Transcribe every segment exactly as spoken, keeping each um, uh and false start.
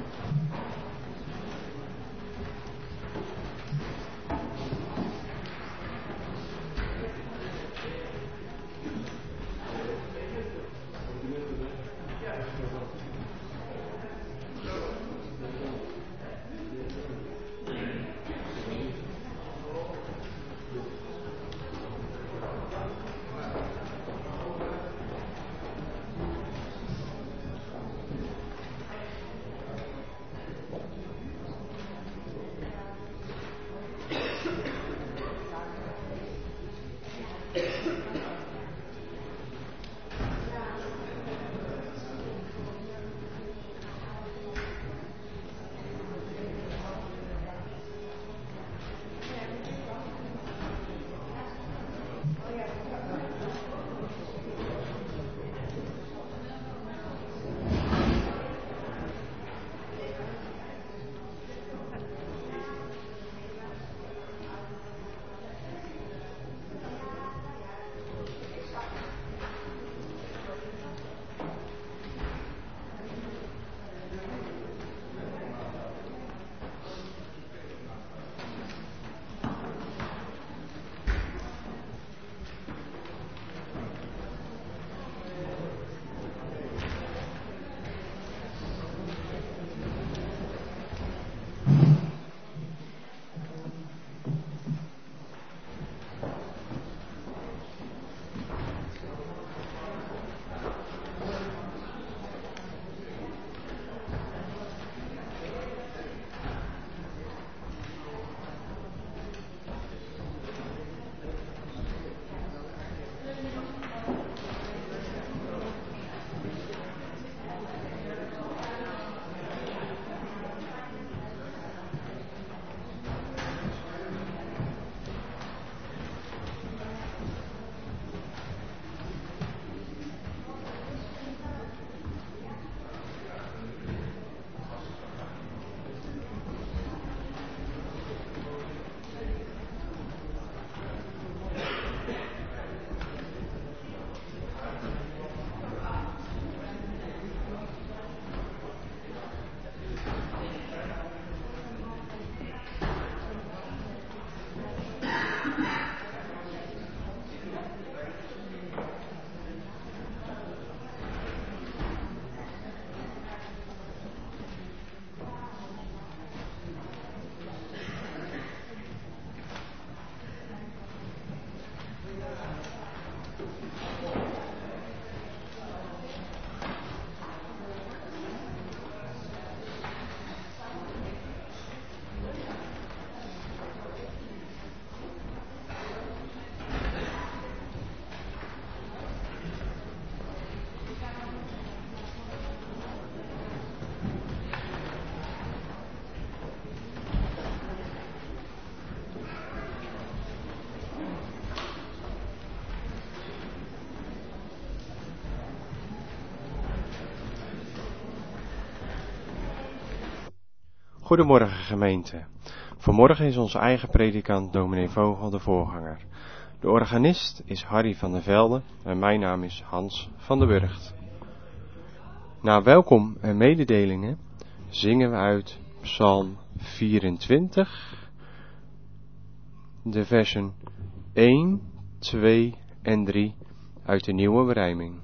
Goedemorgen gemeente. Vanmorgen is onze eigen predikant dominee Vogel de voorganger. De organist is Harry van der Velde en mijn naam is Hans van der Burgt. Na welkom en mededelingen zingen we uit Psalm vierentwintig, de versen één, twee en drie uit de nieuwe berijming.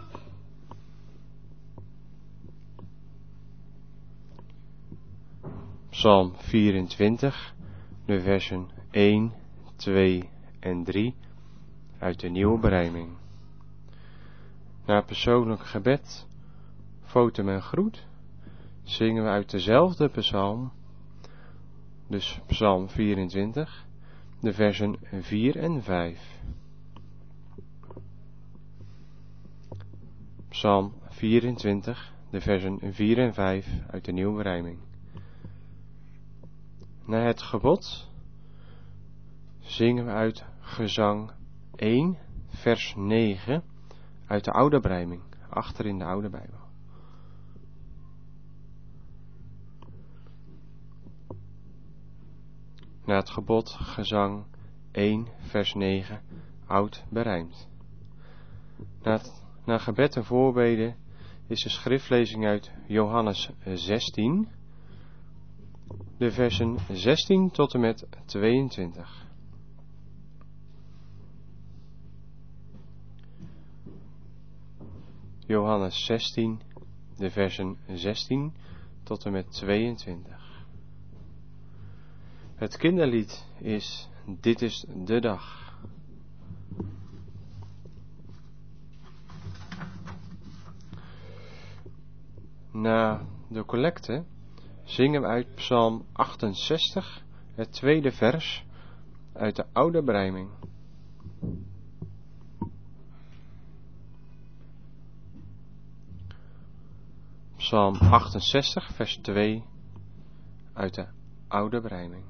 Psalm vierentwintig, de versen één, twee en drie uit de nieuwe berijming. Na persoonlijk gebed, fotum en groet, zingen we uit dezelfde psalm, dus Psalm vierentwintig, de versen vier en vijf. Psalm vierentwintig, de versen vier en vijf uit de nieuwe berijming. Na het gebod zingen we uit gezang één, vers negen uit de oude berijming, achter in de oude Bijbel. Na het gebod gezang één, vers negen, oud berijmd. Na, het, na gebed en voorbeden is de schriftlezing uit Johannes zestien, de versen zestien tot en met tweeëntwintig. Johannes zestien, de versen zestien tot en met tweeëntwintig. Het kinderlied is: Dit is de dag. Na de collecte zingen we uit Psalm achtenzestig, het tweede vers uit de Oude Bijbel. Psalm achtenzestig, vers twee uit de Oude Bijbel.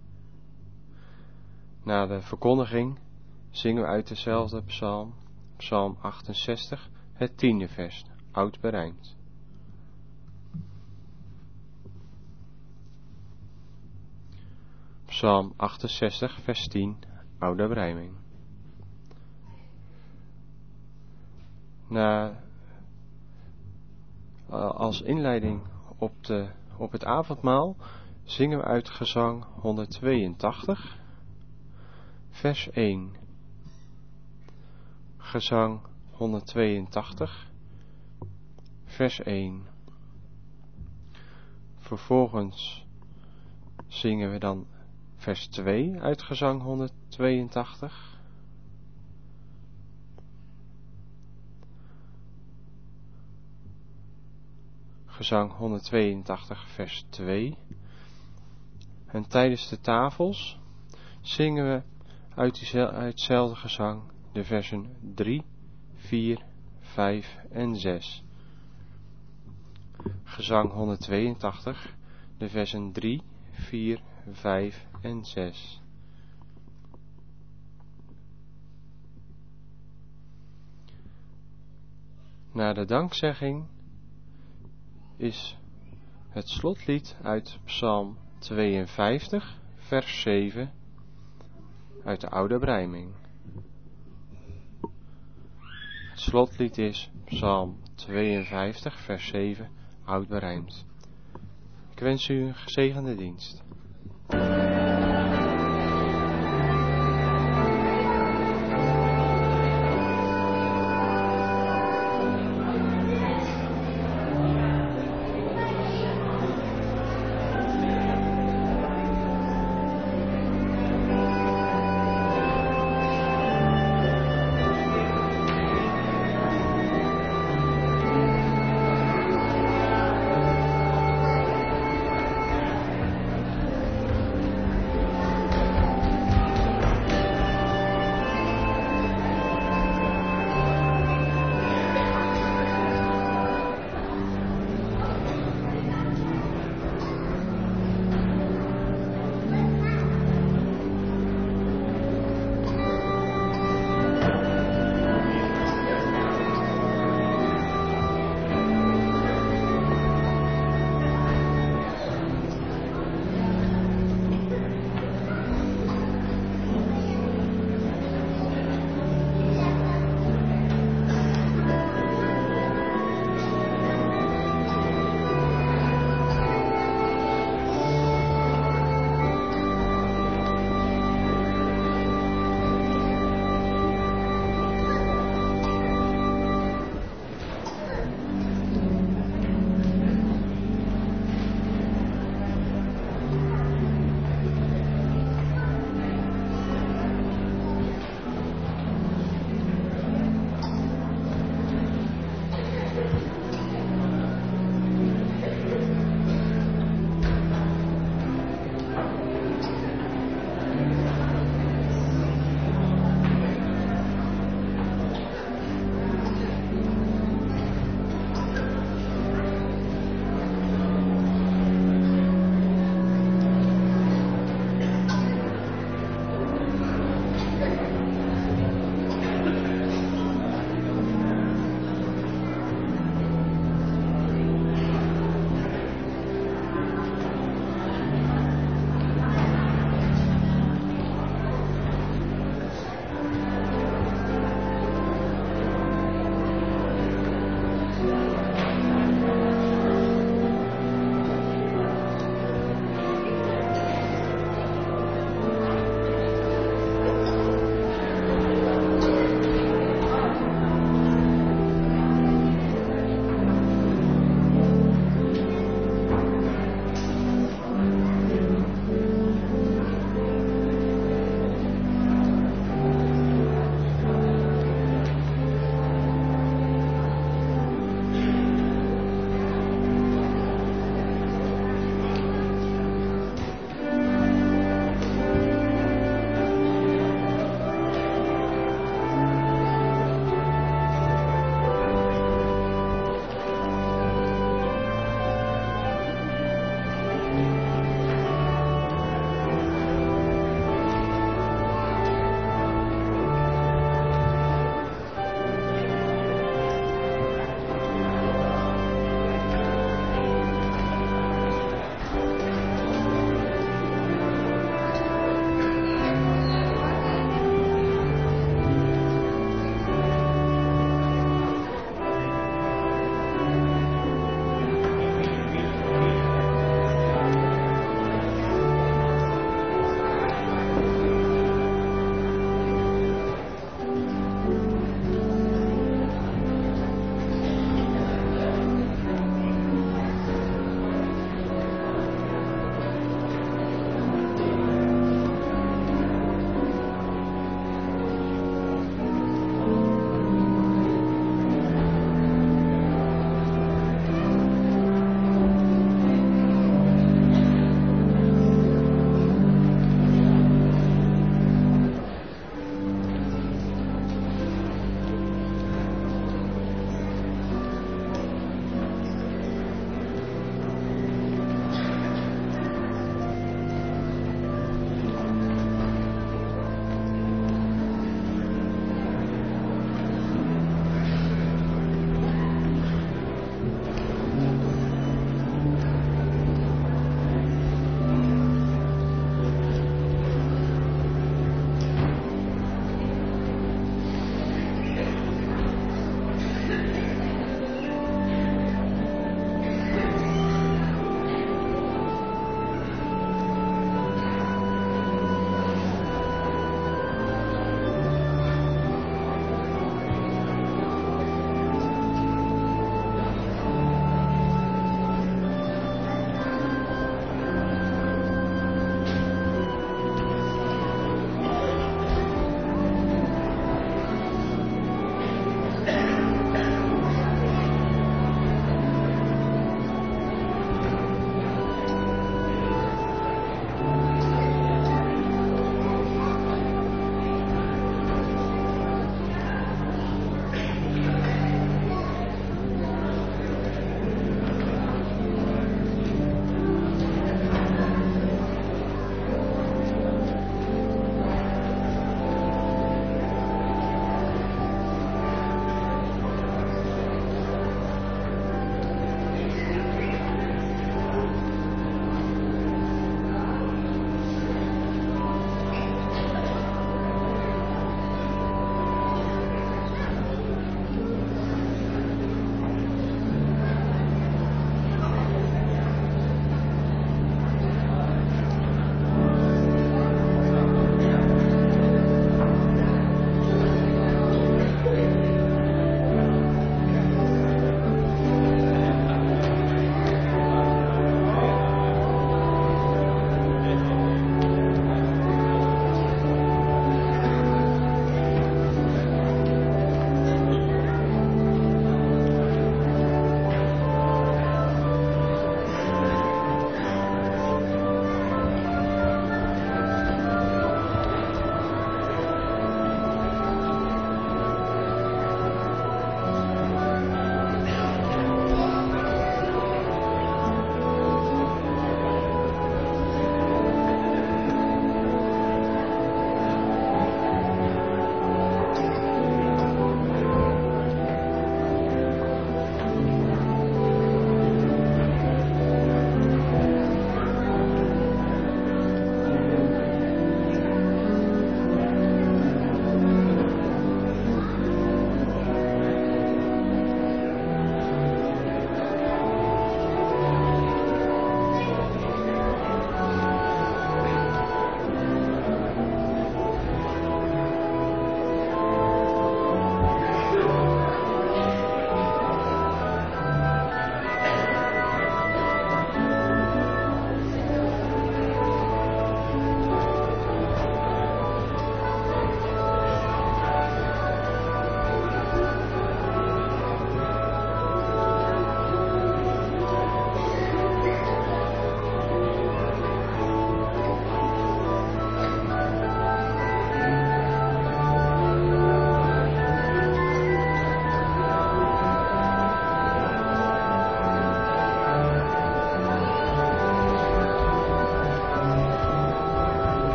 Na de verkondiging zingen we uit dezelfde psalm, Psalm achtenzestig, het tiende vers, oud berijmd. Psalm achtenzestig, vers tien, oude Bijbel. Na, als inleiding op, de, op het avondmaal zingen we uit gezang honderdtweeëntachtig, vers één. Gezang honderdtweeëntachtig, vers één. Vervolgens zingen we dan vers twee uit gezang honderdtweeëntachtig. Gezang honderdtweeëntachtig, vers twee. En tijdens de tafels zingen we uit, die, uit hetzelfde gezang de versen drie, vier, vijf en zes. Gezang honderdtweeëntachtig, de versen drie, vier, vijf en zes. Na de dankzegging is het slotlied uit Psalm tweeënvijftig, vers zeven, uit de Oude Bijbel. Het slotlied is Psalm tweeënvijftig, vers zeven, oud berijmd. Ik wens u een gezegende dienst.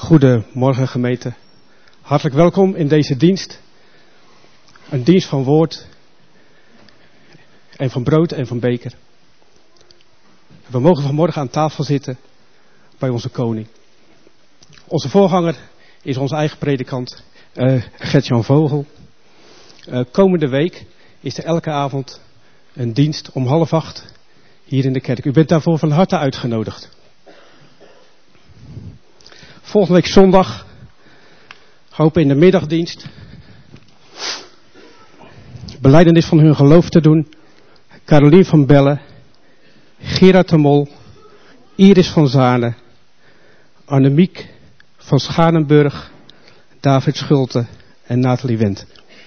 Goedemorgen gemeente. Hartelijk welkom in deze dienst. Een dienst van woord en van brood en van beker. We mogen vanmorgen aan tafel zitten bij onze koning. Onze voorganger is onze eigen predikant uh, Gert-Jan Vogel. Uh, komende week is er elke avond een dienst om half acht hier in de kerk. U bent daarvoor van harte uitgenodigd. Volgende week zondag hopen in de middagdienst belijdenis van hun geloof te doen. Carolien van Bellen, Gerard de Mol, Iris van Zanen, Annemiek van Schanenburg, David Schulte en Nathalie Wendt.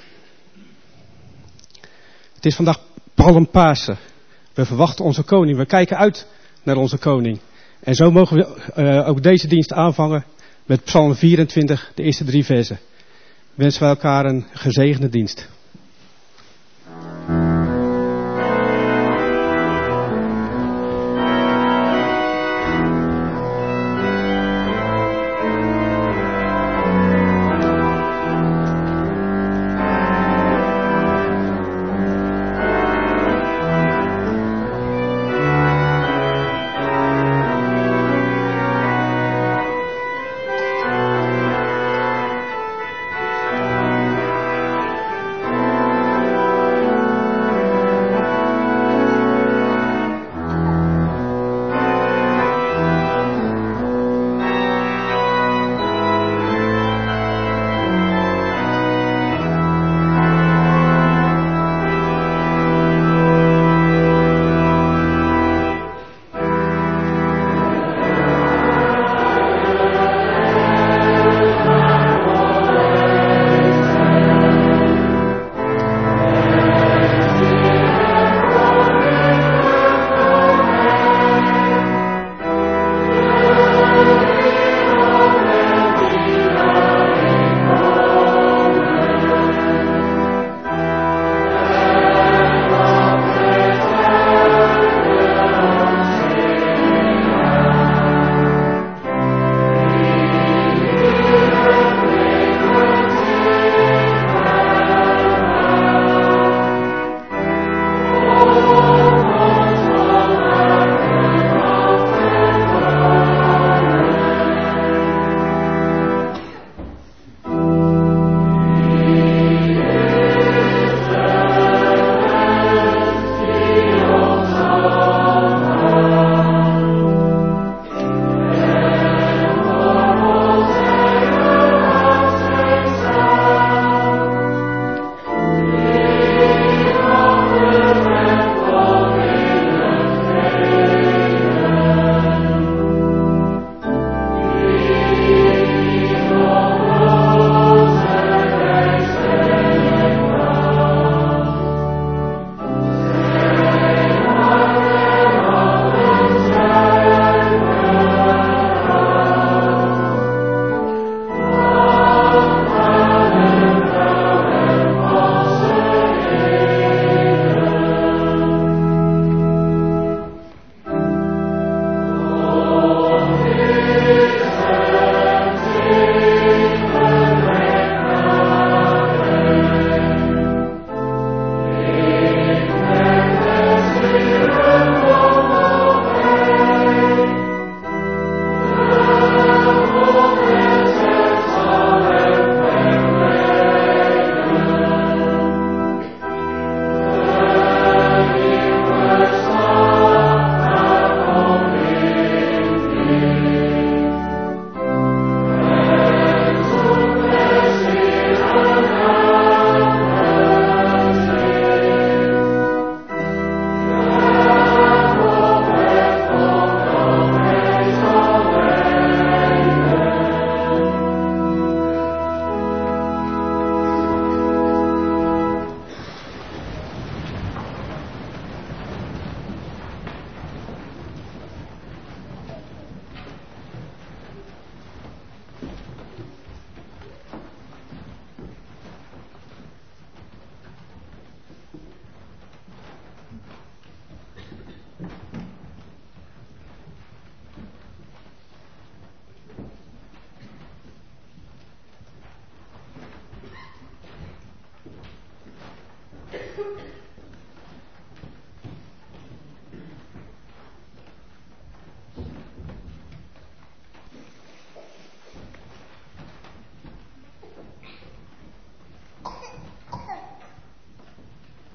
Het is vandaag Palm Pasen. We verwachten onze koning. We kijken uit naar onze koning. En zo mogen we uh, ook deze dienst aanvangen met Psalm vierentwintig, de eerste drie versen. Wensen we elkaar een gezegende dienst.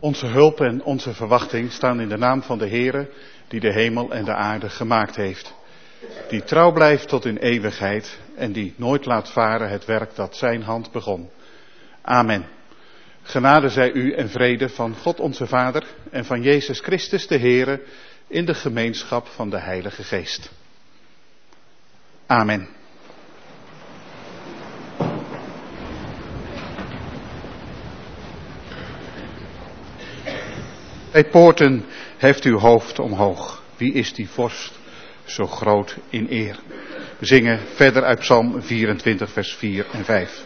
Onze hulp en onze verwachting staan in de naam van de Heere, die de hemel en de aarde gemaakt heeft. Die trouw blijft tot in eeuwigheid en die nooit laat varen het werk dat zijn hand begon. Amen. Genade zij u en vrede van God onze Vader en van Jezus Christus de Heere in de gemeenschap van de Heilige Geest. Amen. Bij poorten heft uw hoofd omhoog. Wie is die vorst zo groot in eer? We zingen verder uit Psalm vierentwintig vers vier en vijf.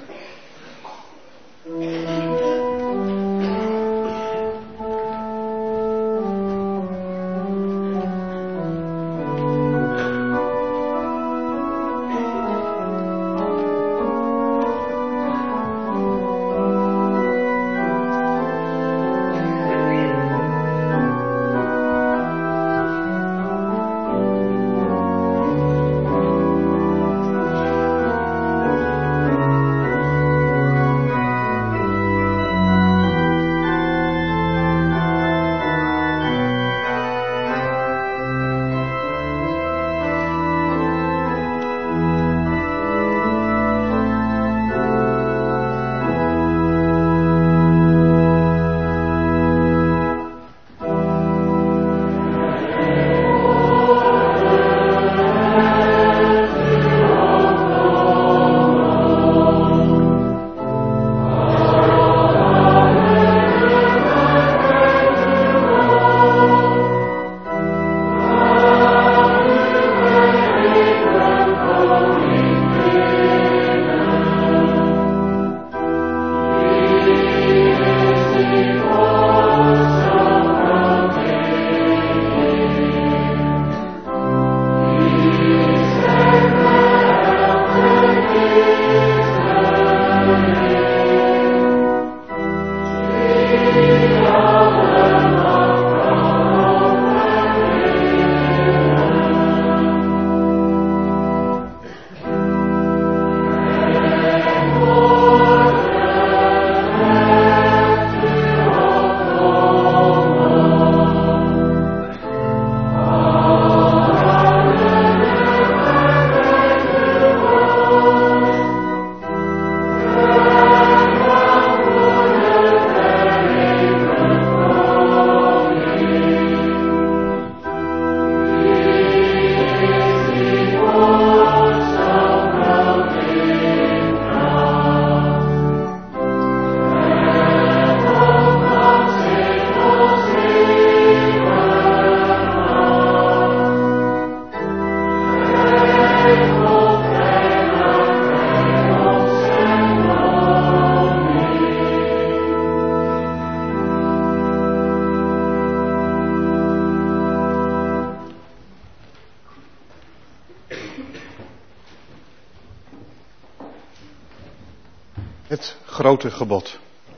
Het grote gebod.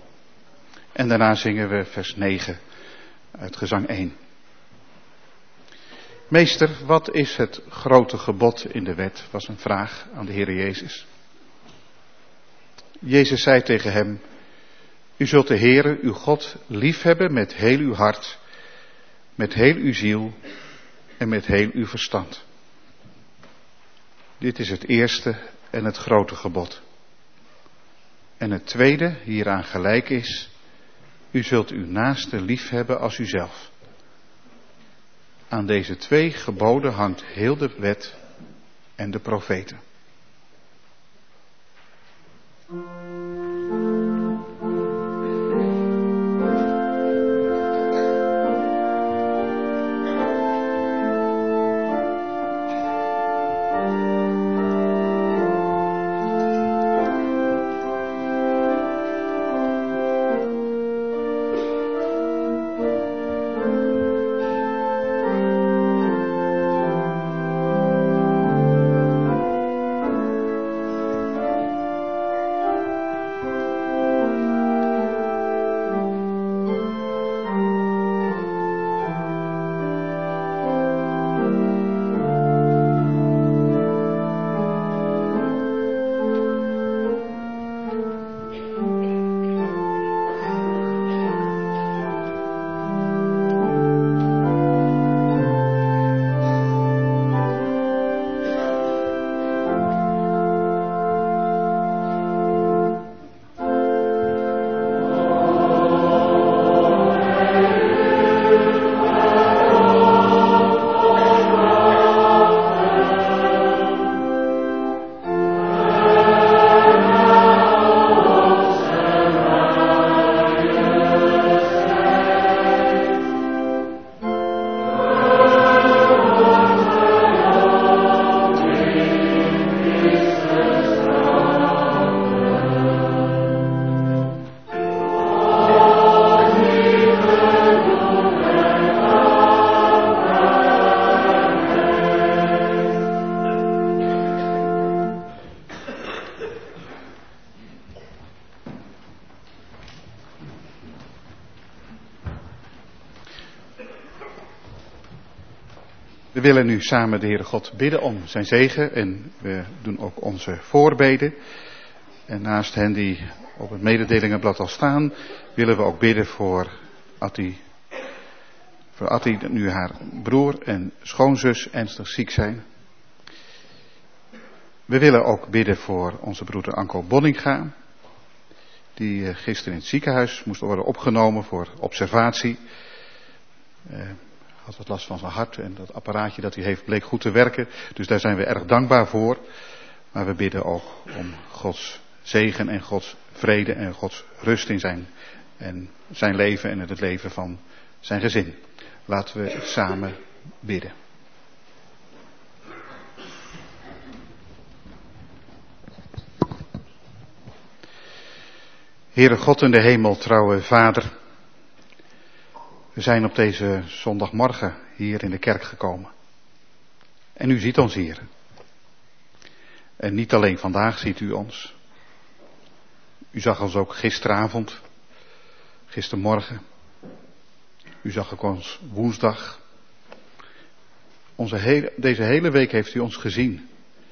En daarna zingen we vers negen uit gezang één. Meester, wat is het grote gebod in de wet? Was een vraag aan de Heer Jezus. Jezus zei tegen hem: U zult de Heere, uw God, liefhebben met heel uw hart, met heel uw ziel en met heel uw verstand. Dit is het eerste en het grote gebod. En het tweede hieraan gelijk is: u zult uw naaste liefhebben als uzelf. Aan deze twee geboden hangt heel de wet en de profeten. We willen nu samen de Heere God bidden om zijn zegen en we doen ook onze voorbeden. En naast hen die op het mededelingenblad al staan, willen we ook bidden voor Attie. Voor Attie, nu haar broer en schoonzus ernstig ziek zijn. We willen ook bidden voor onze broeder Anko Bonninga, die gisteren in het ziekenhuis moest worden opgenomen voor observatie. Uh, had wat last van zijn hart en dat apparaatje dat hij heeft bleek goed te werken. Dus daar zijn we erg dankbaar voor. Maar we bidden ook om Gods zegen en Gods vrede en Gods rust in zijn, en zijn leven en in het leven van zijn gezin. Laten we samen bidden. Heere God in de hemel, trouwe Vader. We zijn op deze zondagmorgen hier in de kerk gekomen. En u ziet ons hier. En niet alleen vandaag ziet u ons. U zag ons ook gisteravond, gistermorgen. U zag ook ons woensdag. Onze hele, deze hele week heeft u ons gezien.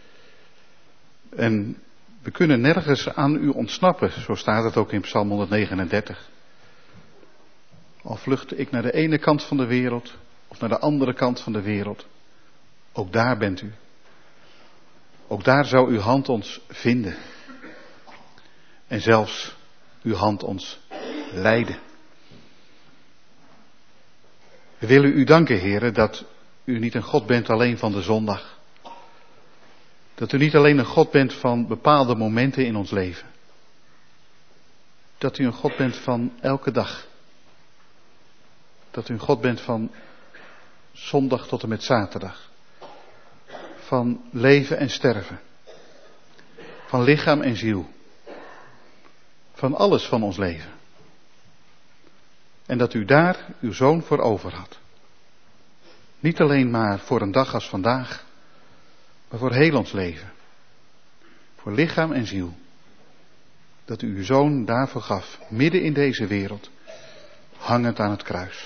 En we kunnen nergens aan u ontsnappen, zo staat het ook in Psalm honderdnegenendertig. Al vluchtte ik naar de ene kant van de wereld of naar de andere kant van de wereld. Ook daar bent u. Ook daar zou uw hand ons vinden. En zelfs uw hand ons leiden. We willen u danken, Heere, dat u niet een God bent alleen van de zondag. Dat u niet alleen een God bent van bepaalde momenten in ons leven. Dat u een God bent van elke dag. Dat u een God bent van zondag tot en met zaterdag. Van leven en sterven. Van lichaam en ziel. Van alles van ons leven. En dat u daar uw zoon voor over had. Niet alleen maar voor een dag als vandaag, maar voor heel ons leven. Voor lichaam en ziel. Dat u uw zoon daarvoor gaf, midden in deze wereld, hangend aan het kruis.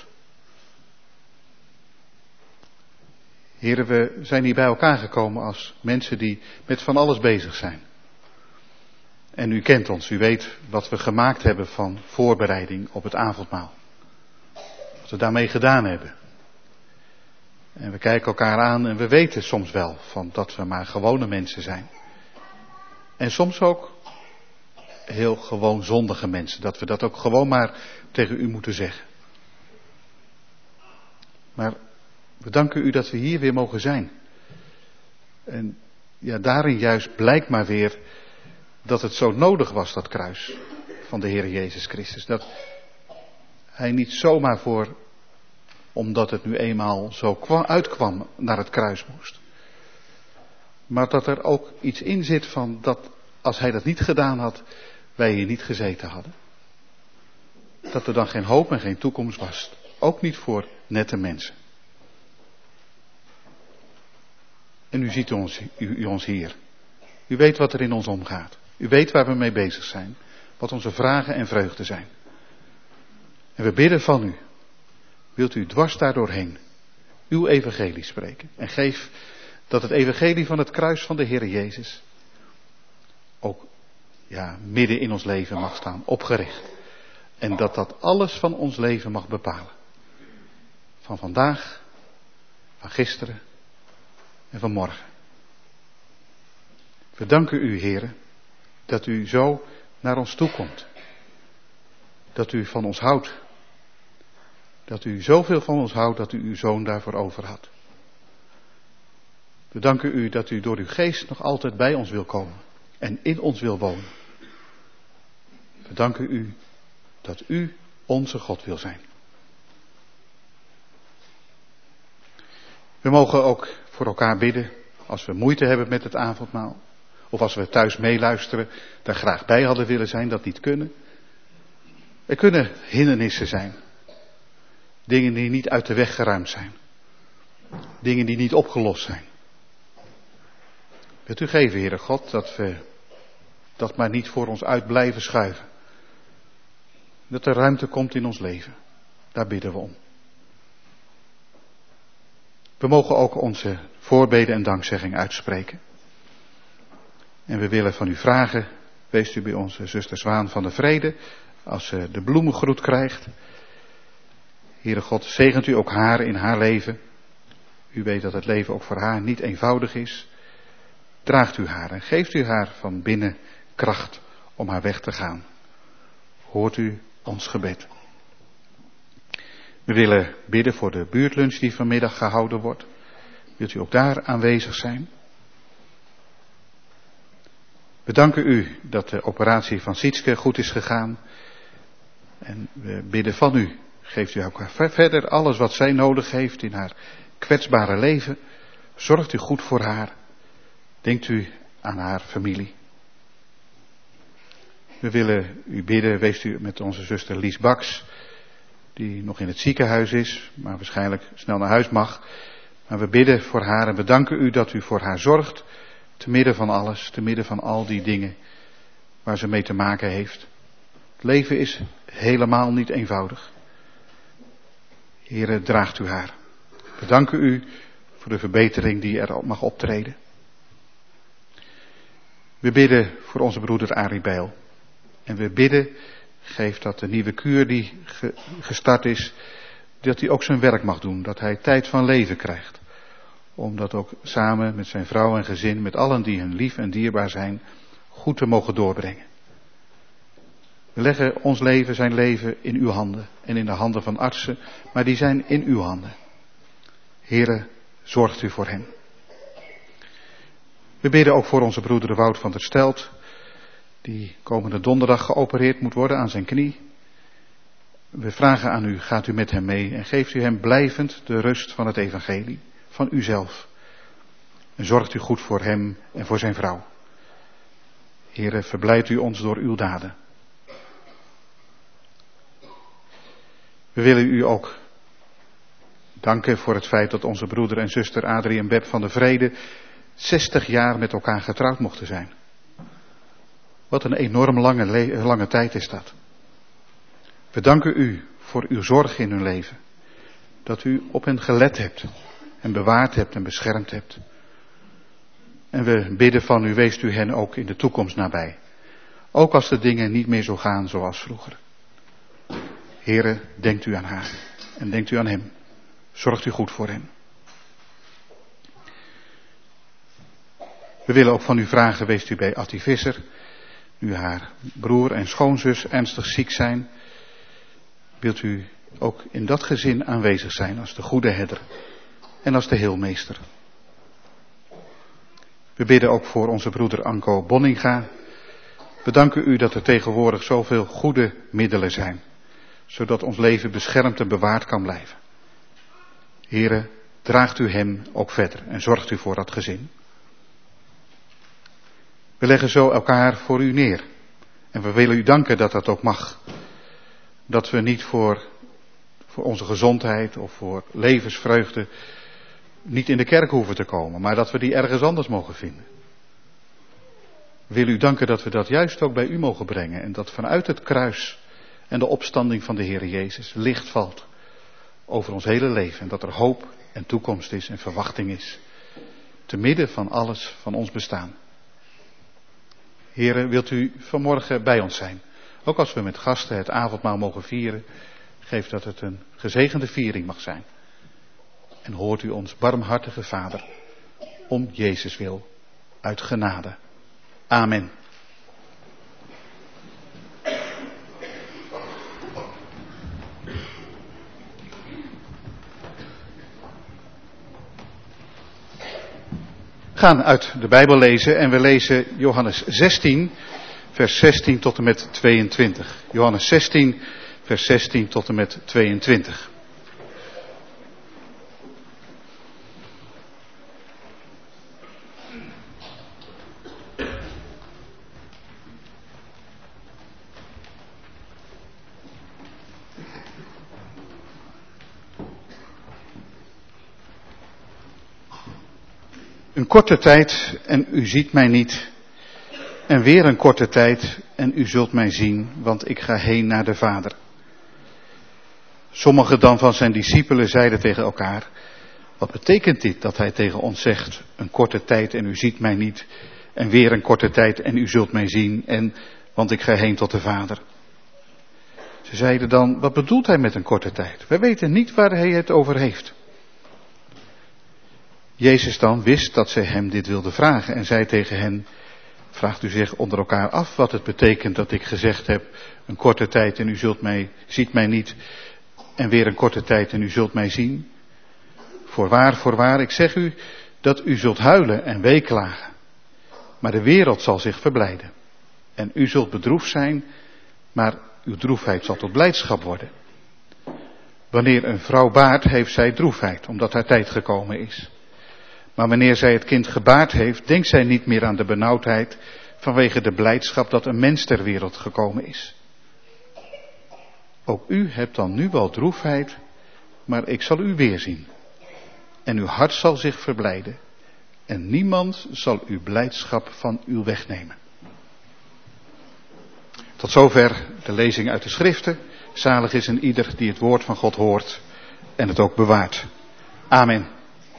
Heren, we zijn hier bij elkaar gekomen als mensen die met van alles bezig zijn. En u kent ons, u weet wat we gemaakt hebben van voorbereiding op het avondmaal. Wat we daarmee gedaan hebben. En we kijken elkaar aan en we weten soms wel van dat we maar gewone mensen zijn. En soms ook heel gewoon zondige mensen. Dat we dat ook gewoon maar tegen u moeten zeggen. Maar we danken u dat we hier weer mogen zijn. En ja, daarin juist blijkt maar weer dat het zo nodig was, dat kruis van de Heer Jezus Christus. Dat hij niet zomaar voor, omdat het nu eenmaal zo kwam, uitkwam, naar het kruis moest. Maar dat er ook iets in zit van dat als hij dat niet gedaan had, wij hier niet gezeten hadden. Dat er dan geen hoop en geen toekomst was. Ook niet voor nette mensen. En u ziet ons, u, u ons hier. U weet wat er in ons omgaat. U weet waar we mee bezig zijn. Wat onze vragen en vreugden zijn. En we bidden van u. Wilt u dwars daardoorheen uw evangelie spreken. En geef dat het evangelie van het kruis van de Heer Jezus ook ja, midden in ons leven mag staan, opgericht. En dat dat alles van ons leven mag bepalen. Van vandaag, van gisteren en van morgen. We danken u, Heere, dat u zo naar ons toe komt. Dat u van ons houdt. Dat u zoveel van ons houdt dat u uw zoon daarvoor over had. We danken u dat u door uw geest nog altijd bij ons wil komen. En in ons wil wonen. We danken u dat u onze God wil zijn. We mogen ook voor elkaar bidden als we moeite hebben met het avondmaal. Of als we thuis meeluisteren, daar graag bij hadden willen zijn, dat niet kunnen. Er kunnen hindernissen zijn. Dingen die niet uit de weg geruimd zijn. Dingen die niet opgelost zijn. Wilt u geven, Heere God, dat we dat maar niet voor ons uit blijven schuiven. Dat er ruimte komt in ons leven. Daar bidden we om. We mogen ook onze voorbeden en dankzegging uitspreken. En we willen van u vragen, wees u bij onze zuster Zwaan van de Vrede, als ze de bloemengroet krijgt. Heere God, zegent u ook haar in haar leven. U weet dat het leven ook voor haar niet eenvoudig is. Draagt u haar en geeft u haar van binnen kracht om haar weg te gaan. Hoort u ons gebed. We willen bidden voor de buurtlunch die vanmiddag gehouden wordt. Wilt u ook daar aanwezig zijn? We danken u dat de operatie van Sietske goed is gegaan. En we bidden van u. Geeft u ook verder alles wat zij nodig heeft in haar kwetsbare leven. Zorgt u goed voor haar. Denkt u aan haar familie. We willen u bidden, wees u met onze zuster Lies Baks, die nog in het ziekenhuis is, maar waarschijnlijk snel naar huis mag. Maar we bidden voor haar en we danken u dat u voor haar zorgt, te midden van alles, te midden van al die dingen waar ze mee te maken heeft. Het leven is helemaal niet eenvoudig. Heere, draagt u haar. We danken u voor de verbetering die er mag optreden. We bidden voor onze broeder Arie Bijl. En we bidden, geef dat de nieuwe kuur die ge, gestart is, dat hij ook zijn werk mag doen. Dat hij tijd van leven krijgt. Om dat ook samen met zijn vrouw en gezin, met allen die hem lief en dierbaar zijn, goed te mogen doorbrengen. We leggen ons leven, zijn leven in uw handen en in de handen van artsen, maar die zijn in uw handen. Heere, zorgt u voor hen. We bidden ook voor onze broeder Wout van der Stelt, die komende donderdag geopereerd moet worden aan zijn knie. We vragen aan u, gaat u met hem mee en geeft u hem blijvend de rust van het evangelie, van uzelf. En zorgt u goed voor hem en voor zijn vrouw. Heere, verblijdt u ons door uw daden. We willen u ook danken voor het feit dat onze broeder en zuster Adrie en Beb van de Vrede zestig jaar met elkaar getrouwd mochten zijn. Wat een enorm lange, lange tijd is dat. We danken u voor uw zorg in hun leven. Dat u op hen gelet hebt en bewaard hebt en beschermd hebt. En we bidden van u, weest u hen ook in de toekomst nabij. Ook als de dingen niet meer zo gaan zoals vroeger. Heere, denkt u aan haar en denkt u aan hem. Zorgt u goed voor hen. We willen ook van u vragen, weest u bij Attie Visser, nu haar broer en schoonzus ernstig ziek zijn. Wilt u ook in dat gezin aanwezig zijn als de goede herder en als de heelmeester. We bidden ook voor onze broeder Anko Bonninga. We danken u dat er tegenwoordig zoveel goede middelen zijn, zodat ons leven beschermd en bewaard kan blijven. Heere, draagt u hem ook verder en zorgt u voor dat gezin. We leggen zo elkaar voor u neer. En we willen u danken dat dat ook mag. Dat we niet voor, voor onze gezondheid of voor levensvreugde niet in de kerk hoeven te komen, maar dat we die ergens anders mogen vinden. We willen u danken dat we dat juist ook bij u mogen brengen. En dat vanuit het kruis en de opstanding van de Heer Jezus licht valt over ons hele leven. En dat er hoop en toekomst is en verwachting is. Te midden van alles van ons bestaan. Heren, wilt u vanmorgen bij ons zijn? Ook als we met gasten het avondmaal mogen vieren, geef dat het een gezegende viering mag zijn. En hoort u ons barmhartige Vader, om Jezus wil, uit genade. Amen. We gaan uit de Bijbel lezen en we lezen Johannes zestien, vers zestien tot en met tweeëntwintig. Johannes zestien, vers zestien tot en met tweeëntwintig. Een korte tijd en u ziet mij niet. En weer een korte tijd en u zult mij zien, want ik ga heen naar de Vader. Sommigen dan van zijn discipelen zeiden tegen elkaar, Wat betekent dit dat hij tegen ons zegt, een korte tijd en u ziet mij niet, en weer een korte tijd en u zult mij zien, en want ik ga heen tot de Vader. Ze zeiden dan, wat bedoelt hij met een korte tijd? Wij weten niet waar hij het over heeft. Jezus dan wist dat zij hem dit wilden vragen en zei tegen hen, vraagt u zich onder elkaar af wat het betekent dat ik gezegd heb, een korte tijd en u zult mij, ziet mij niet, en weer een korte tijd en u zult mij zien. Voorwaar, voorwaar, ik zeg u dat u zult huilen en weeklagen, maar de wereld zal zich verblijden. En u zult bedroefd zijn, maar uw droefheid zal tot blijdschap worden. Wanneer een vrouw baart, heeft zij droefheid, omdat haar tijd gekomen is. Maar wanneer zij het kind gebaard heeft, denkt zij niet meer aan de benauwdheid vanwege de blijdschap dat een mens ter wereld gekomen is. Ook u hebt dan nu wel droefheid, maar ik zal u weerzien. En uw hart zal zich verblijden. En niemand zal uw blijdschap van u wegnemen. Tot zover de lezing uit de schriften. Zalig is een ieder die het woord van God hoort en het ook bewaart. Amen.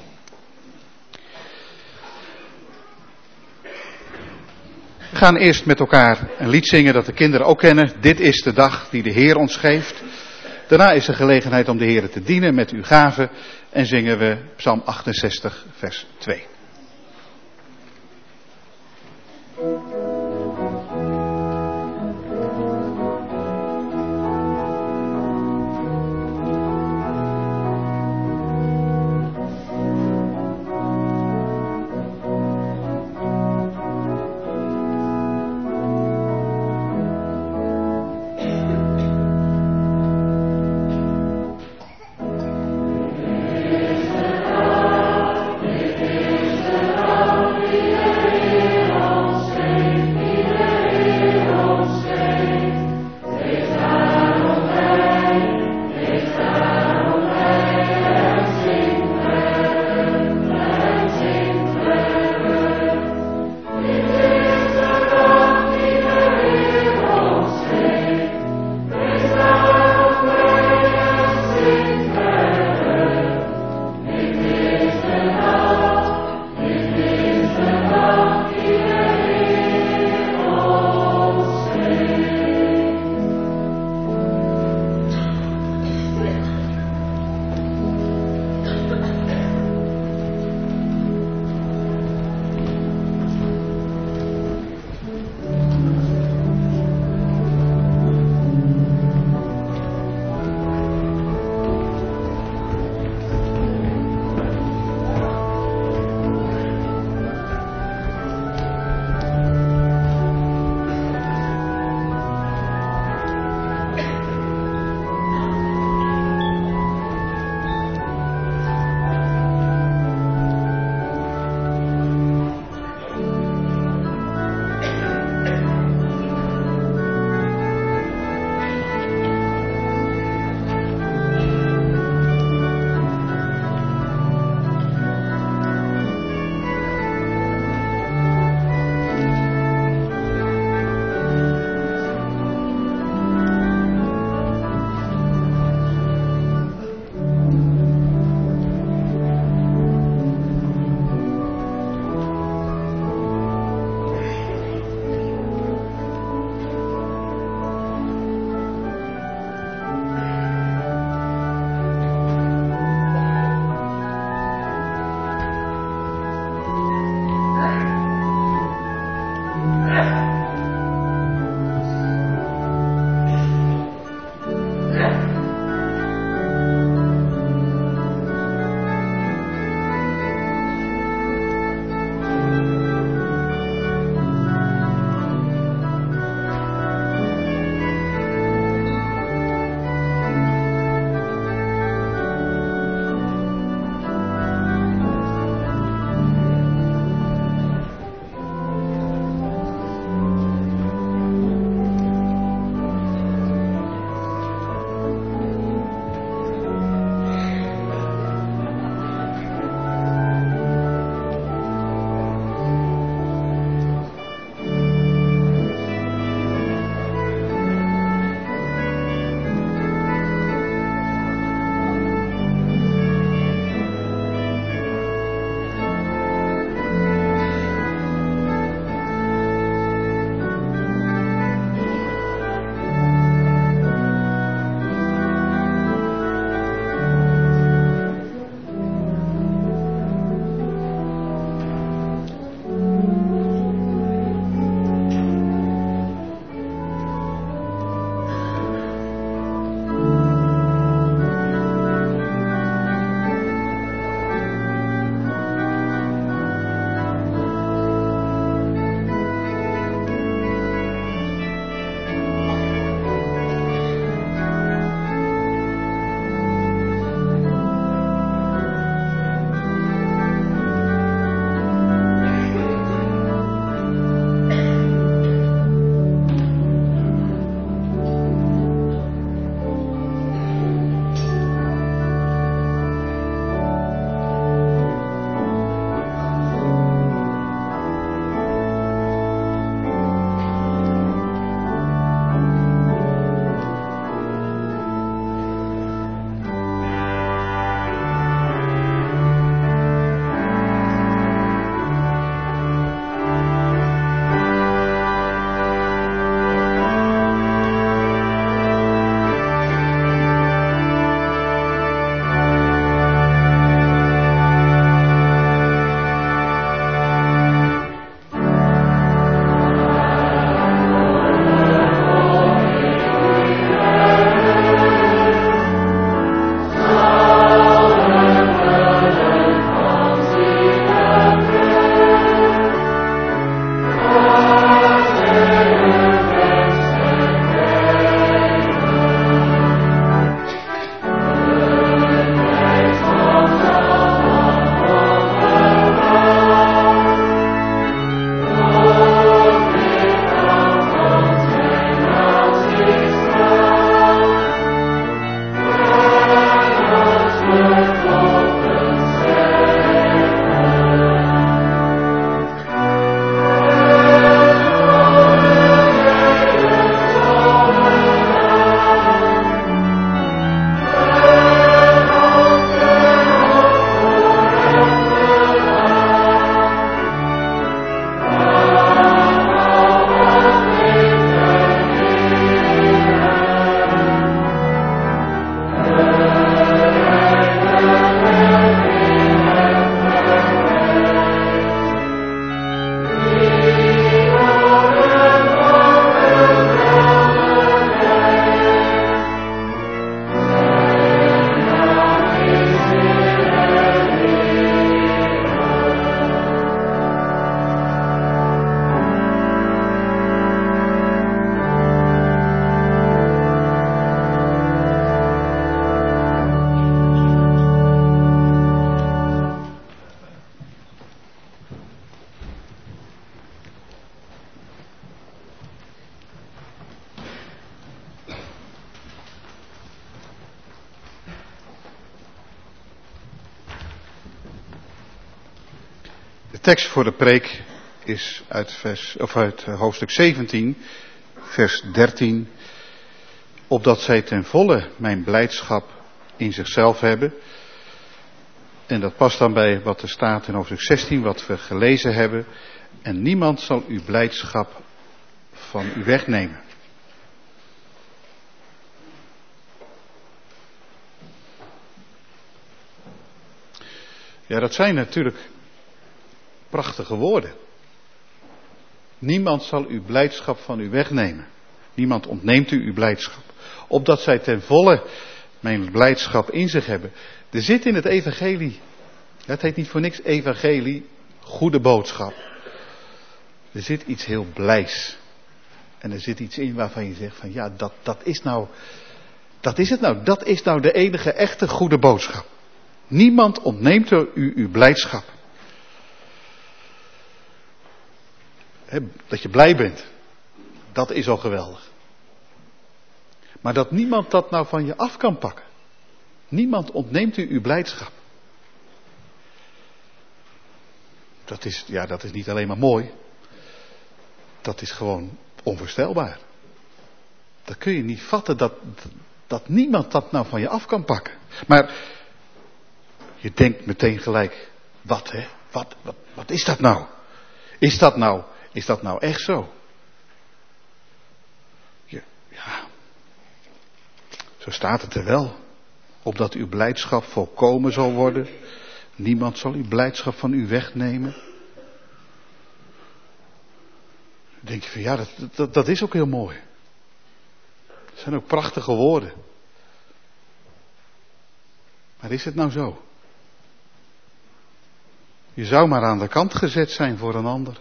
We gaan eerst met elkaar een lied zingen dat de kinderen ook kennen. Dit is de dag die de Heer ons geeft. Daarna is er gelegenheid om de Heer te dienen met uw gaven en zingen we Psalm achtenzestig vers twee. Is De tekst voor de preek is uit, vers, of uit hoofdstuk zeventien, vers dertien. Opdat zij ten volle mijn blijdschap in zichzelf hebben. En dat past dan bij wat er staat in hoofdstuk zestien, wat we gelezen hebben. En niemand zal uw blijdschap van u wegnemen. Ja, dat zijn natuurlijk prachtige woorden. Niemand zal uw blijdschap van u wegnemen. Niemand ontneemt u uw blijdschap. Opdat zij ten volle mijn blijdschap in zich hebben. Er zit in het evangelie, het heet niet voor niks evangelie, goede boodschap. Er zit iets heel blijs. En er zit iets in waarvan je zegt van ja, dat, dat is nou, dat is het nou. Dat is nou de enige echte goede boodschap. Niemand ontneemt u uw blijdschap. He, dat je blij bent, dat is al geweldig. Maar dat niemand dat nou van je af kan pakken. Niemand ontneemt u uw blijdschap. Dat is, ja, dat is niet alleen maar mooi. Dat is gewoon onvoorstelbaar. Dat kun je niet vatten, dat, dat niemand dat nou van je af kan pakken. Maar je denkt meteen gelijk, wat hè? Wat, wat, wat is dat nou? Is dat nou, is dat nou echt zo? Ja, ja. Zo staat het er wel. Opdat uw blijdschap volkomen zal worden. Niemand zal uw blijdschap van u wegnemen. Dan denk je van ja, dat, dat, dat is ook heel mooi. Het zijn ook prachtige woorden. Maar is het nou zo? Je zou maar aan de kant gezet zijn voor een ander.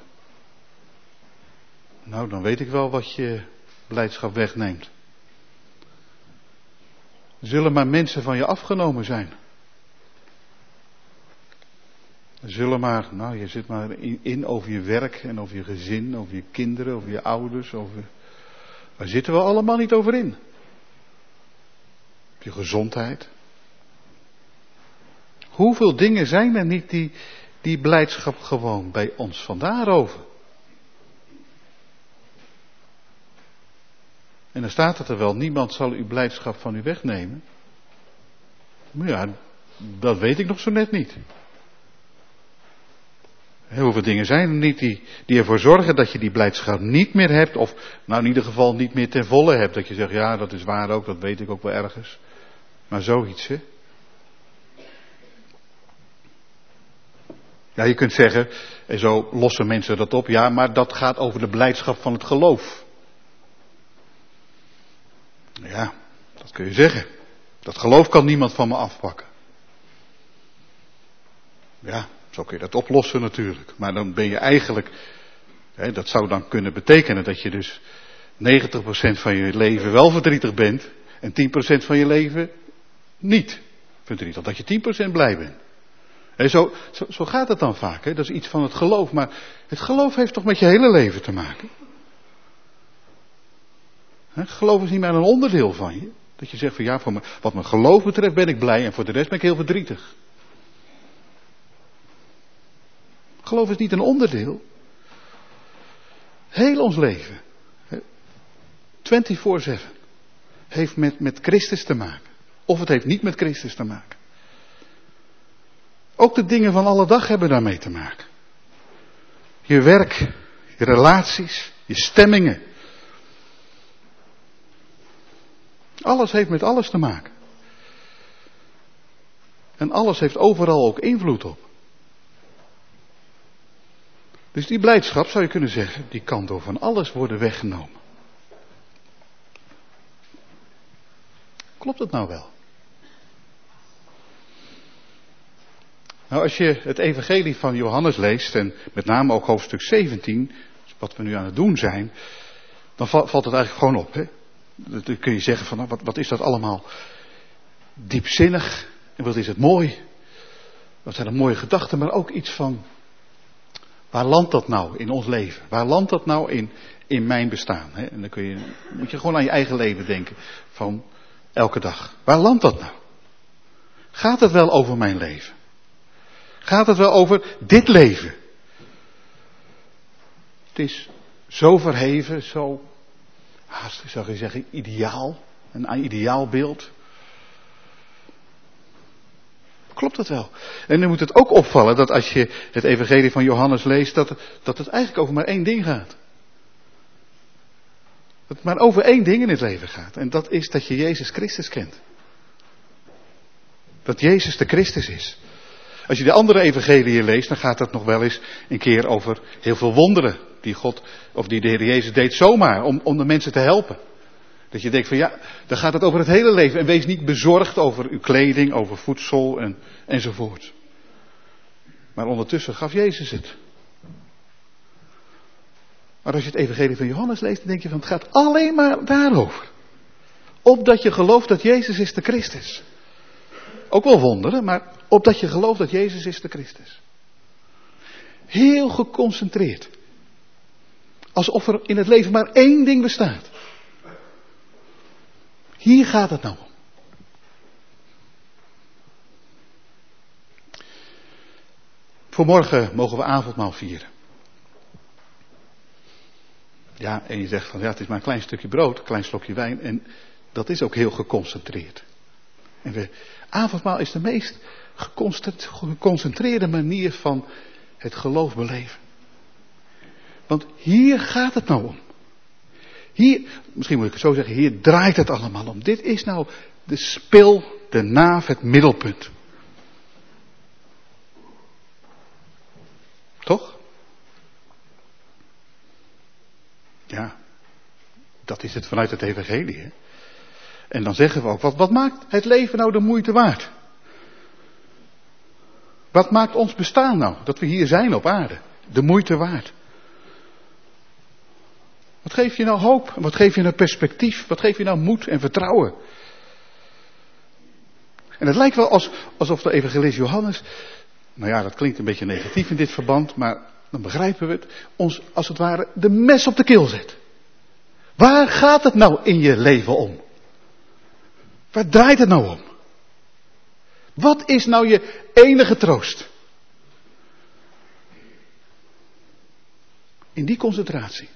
Nou, dan weet ik wel wat je blijdschap wegneemt. Er zullen maar mensen van je afgenomen zijn. Er zullen maar, nou je zit maar in, in over je werk en over je gezin, over je kinderen, over je ouders, over... Waar zitten we allemaal niet over in? Op je gezondheid. Hoeveel dingen zijn er niet die, die blijdschap gewoon bij ons vandaan roven? En dan staat het er wel, niemand zal uw blijdschap van u wegnemen. Maar ja, dat weet ik nog zo net niet. Heel veel dingen zijn er niet die, die ervoor zorgen dat je die blijdschap niet meer hebt. Of nou in ieder geval niet meer ten volle hebt. Dat je zegt, ja dat is waar ook, dat weet ik ook wel ergens. Maar zoiets hè. Ja, je kunt zeggen, en zo lossen mensen dat op. Ja, maar dat gaat over de blijdschap van het geloof. Ja, dat kun je zeggen. Dat geloof kan niemand van me afpakken. Ja, zo kun je dat oplossen natuurlijk. Maar dan ben je eigenlijk, hè, dat zou dan kunnen betekenen dat je dus negentig procent van je leven wel verdrietig bent en tien procent van je leven niet verdrietig. Dat je tien procent blij bent. Hè, zo, zo, zo gaat het dan vaak. Hè. Dat is iets van het geloof. Maar het geloof heeft toch met je hele leven te maken? Hè, geloof is niet maar een onderdeel van je. Dat je zegt van ja, voor me, wat mijn geloof betreft ben ik blij en voor de rest ben ik heel verdrietig. Geloof is niet een onderdeel. Heel ons leven, vierentwintig zeven, heeft met, met Christus te maken. Of het heeft niet met Christus te maken. Ook de dingen van alle dag hebben daarmee te maken. Je werk, je relaties, je stemmingen. Alles heeft met alles te maken. En alles heeft overal ook invloed op. Dus die blijdschap, zou je kunnen zeggen, die kan door van alles worden weggenomen. Klopt dat nou wel? Nou, als je het evangelie van Johannes leest, en met name ook hoofdstuk zeventien, wat we nu aan het doen zijn, dan valt het eigenlijk gewoon op. Hè? Dan kun je zeggen van, nou, wat, wat is dat allemaal diepzinnig, en wat is het mooi. Wat zijn er mooie gedachten, maar ook iets van, waar landt dat nou in ons leven? Waar landt dat nou in, in mijn bestaan? Hè? En dan kun je, moet je gewoon aan je eigen leven denken, van elke dag. Waar landt dat nou? Gaat het wel over mijn leven? Gaat het wel over dit leven? Het is zo verheven, zo, haast zou je zeggen, ideaal. Een ideaalbeeld. Klopt dat wel? En dan moet het ook opvallen dat als je het evangelie van Johannes leest, dat het, dat het eigenlijk over maar één ding gaat. Dat het maar over één ding in het leven gaat. En dat is dat je Jezus Christus kent. Dat Jezus de Christus is. Als je de andere evangeliën leest, dan gaat dat nog wel eens een keer over heel veel wonderen die God, of die de Heer Jezus deed zomaar, om, om de mensen te helpen. Dat je denkt van ja, dan gaat het over het hele leven. En wees niet bezorgd over uw kleding, over voedsel en, enzovoort. Maar ondertussen gaf Jezus het. Maar als je het evangelie van Johannes leest, dan denk je van het gaat alleen maar daarover. Opdat je gelooft dat Jezus is de Christus. Ook wel wonderen, maar opdat je gelooft dat Jezus is de Christus. Heel geconcentreerd. Alsof er in het leven maar één ding bestaat. Hier gaat het nou om. Vanmorgen mogen we avondmaal vieren. Ja, en je zegt van ja, het is maar een klein stukje brood, een klein slokje wijn. En dat is ook heel geconcentreerd. En we, avondmaal is de meest geconcentreerde manier van het geloof beleven. Want hier gaat het nou om. Hier, misschien moet ik het zo zeggen, hier draait het allemaal om. Dit is nou de spil, de naaf, het middelpunt. Toch? Ja, dat is het vanuit het evangelie. Hè? En dan zeggen we ook, wat, wat maakt het leven nou de moeite waard? Wat maakt ons bestaan nou, dat we hier zijn op aarde, de moeite waard? Wat geeft je nou hoop? Wat geeft je nou perspectief? Wat geeft je nou moed en vertrouwen? En het lijkt wel als, alsof de evangelist Johannes, nou ja, dat klinkt een beetje negatief in dit verband, maar dan begrijpen we het, ons als het ware de mes op de keel zet. Waar gaat het nou in je leven om? Waar draait het nou om? Wat is nou je enige troost? In die concentratie.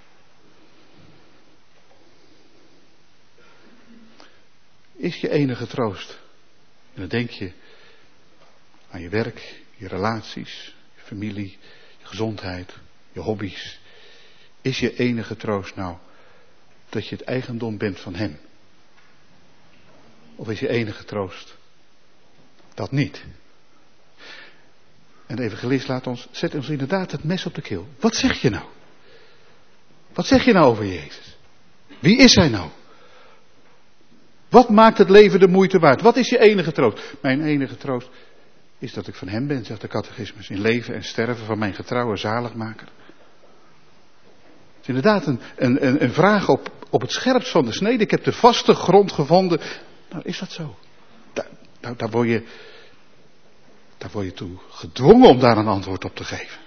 Is je enige troost. En dan denk je aan je werk, je relaties, je familie, je gezondheid, je hobby's. Is je enige troost nou dat je het eigendom bent van Hem? Of is je enige troost dat niet? En de evangelist laat ons, zet ons inderdaad het mes op de keel. Wat zeg je nou? Wat zeg je nou over Jezus? Wie is Hij nou? Wat maakt het leven de moeite waard? Wat is je enige troost? Mijn enige troost is dat ik van Hem ben, zegt de catechismus. In leven en sterven van mijn getrouwe zaligmaker. Het is inderdaad een, een, een vraag op, op het scherpst van de snede. Ik heb de vaste grond gevonden. Nou, is dat zo? Daar, daar, daar, word je, daar word je toe gedwongen om daar een antwoord op te geven.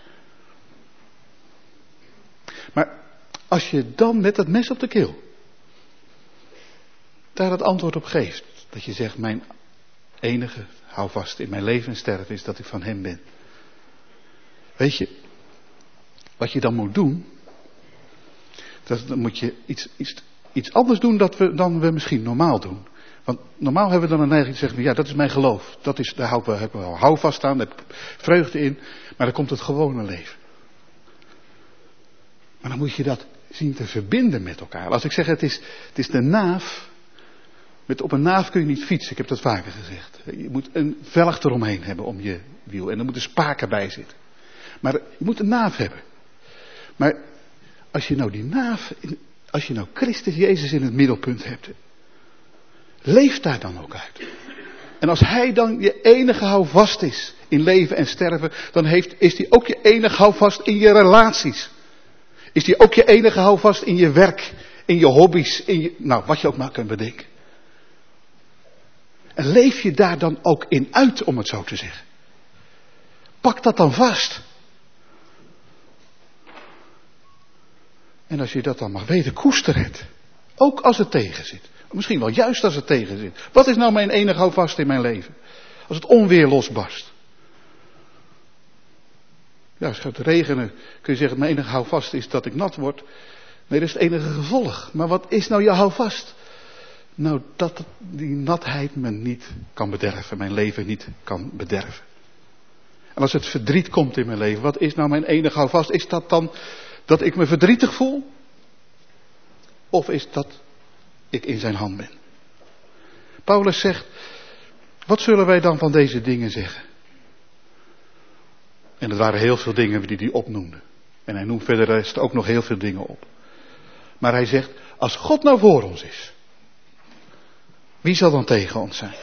Maar als je dan met dat mes op de keel daar het antwoord op geeft. Dat je zegt, mijn enige houvast in mijn leven en sterven is dat ik van Hem ben. Weet je, wat je dan moet doen, dat, dan moet je iets, iets, iets anders doen dat we, dan we misschien normaal doen. Want normaal hebben we dan een neiging te zeggen, ja, dat is mijn geloof. Dat is, daar hou ik wel houvast aan, daar heb ik vreugde in. Maar dan komt het gewone leven. Maar dan moet je dat zien te verbinden met elkaar. Als ik zeg, het is, het is de naaf. Met, op een naaf kun je niet fietsen, ik heb dat vaker gezegd. Je moet een velg eromheen hebben om je wiel. En er moeten spaken bij zitten. Maar je moet een naaf hebben. Maar als je nou die naaf, als je nou Christus Jezus in het middelpunt hebt. Leef daar dan ook uit. En als Hij dan je enige houvast is in leven en sterven. Dan heeft, is Hij ook je enige houvast in je relaties. Is Hij ook je enige houvast in je werk. In je hobby's. In je, nou, wat je ook maar kunt bedenken. En leef je daar dan ook in uit, om het zo te zeggen. Pak dat dan vast. En als je dat dan mag weten, koester het. Ook als het tegen zit. Misschien wel juist als het tegen zit. Wat is nou mijn enige houvast in mijn leven? Als het onweer losbarst. Ja, als het gaat regenen, kun je zeggen, mijn enige houvast is dat ik nat word. Nee, dat is het enige gevolg. Maar wat is nou je houvast? Nou, dat die natheid me niet kan bederven, mijn leven niet kan bederven. En als het verdriet komt in mijn leven, wat is nou mijn enige houvast? Is dat dan dat ik me verdrietig voel? Of is dat ik in zijn hand ben? Paulus zegt, wat zullen wij dan van deze dingen zeggen? En het waren heel veel dingen die hij opnoemde. En hij noemt verder de rest ook nog heel veel dingen op. Maar hij zegt, als God nou voor ons is, wie zal dan tegen ons zijn?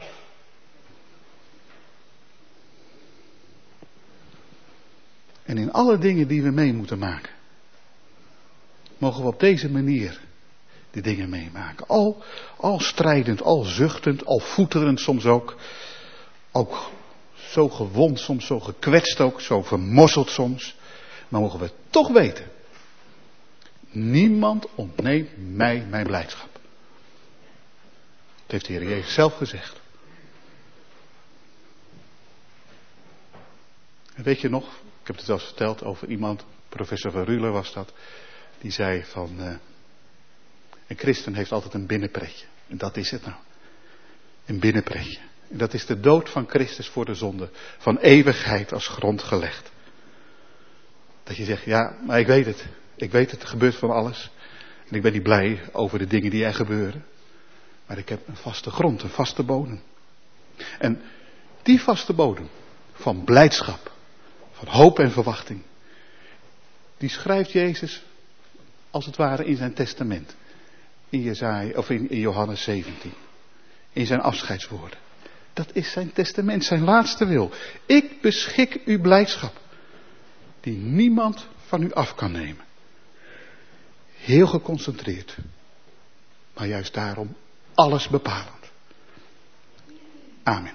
En in alle dingen die we mee moeten maken, mogen we op deze manier die dingen meemaken. Al, al strijdend, al zuchtend, al voeterend soms ook. Ook zo gewond, soms zo gekwetst ook, zo vermorzeld soms. Maar mogen we toch weten, niemand ontneemt mij mijn blijdschap. Dat heeft de Heer Jezus zelf gezegd. En weet je nog, ik heb het wel eens verteld over iemand, professor Van Ruler was dat, die zei van, uh, een christen heeft altijd een binnenpretje. En dat is het nou. Een binnenpretje. En dat is de dood van Christus voor de zonde. Van eeuwigheid als grond gelegd. Dat je zegt, ja, maar ik weet het. Ik weet het, er gebeurt van alles. En ik ben niet blij over de dingen die er gebeuren. Maar ik heb een vaste grond, een vaste bodem. En die vaste bodem van blijdschap, van hoop en verwachting, die schrijft Jezus als het ware in zijn testament. In Jesaja, of in, in Johannes zeventien. In zijn afscheidswoorden. Dat is zijn testament, zijn laatste wil. Ik beschik u blijdschap, die niemand van u af kan nemen. Heel geconcentreerd. Maar juist daarom alles bepalend. Amen.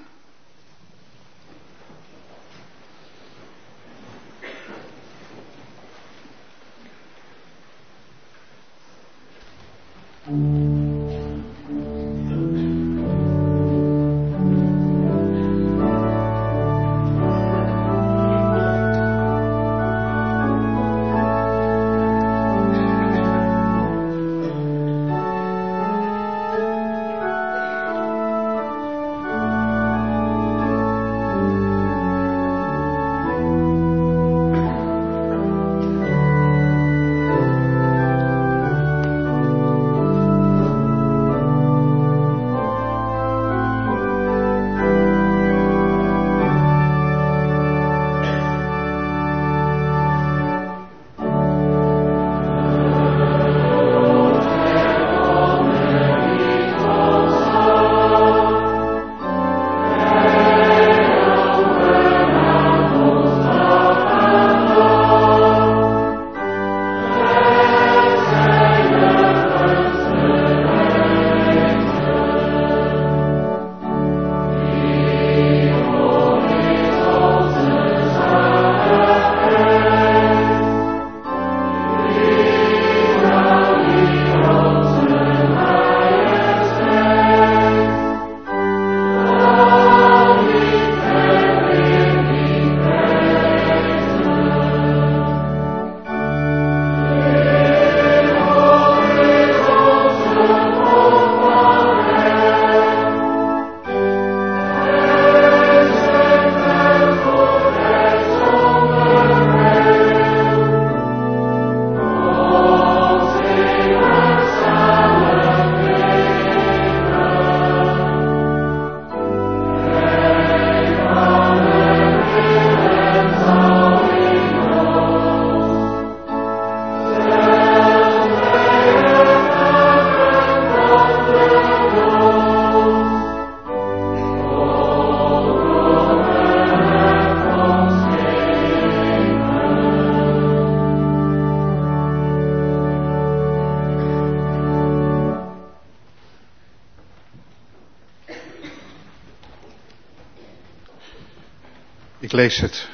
Ik lees het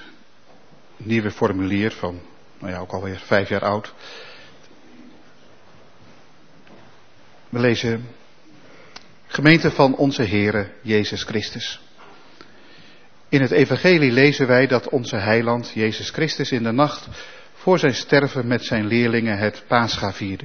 nieuwe formulier van, nou ja, ook alweer vijf jaar oud. We lezen, gemeente van onze Heere Jezus Christus. In het evangelie lezen wij dat onze heiland, Jezus Christus, in de nacht voor zijn sterven met zijn leerlingen het Pascha vierde.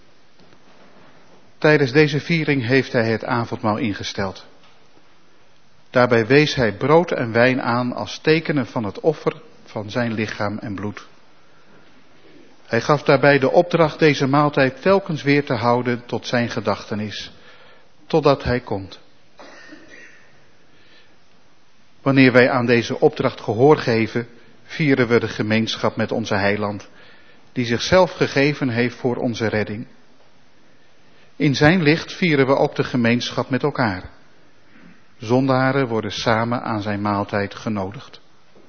Tijdens deze viering heeft hij het avondmaal ingesteld. Daarbij wees hij brood en wijn aan als tekenen van het offer van zijn lichaam en bloed. Hij gaf daarbij de opdracht deze maaltijd telkens weer te houden tot zijn gedachtenis, totdat hij komt. Wanneer wij aan deze opdracht gehoor geven, vieren we de gemeenschap met onze heiland, die zichzelf gegeven heeft voor onze redding. In zijn licht vieren we ook de gemeenschap met elkaar. Zondaren worden samen aan zijn maaltijd genodigd.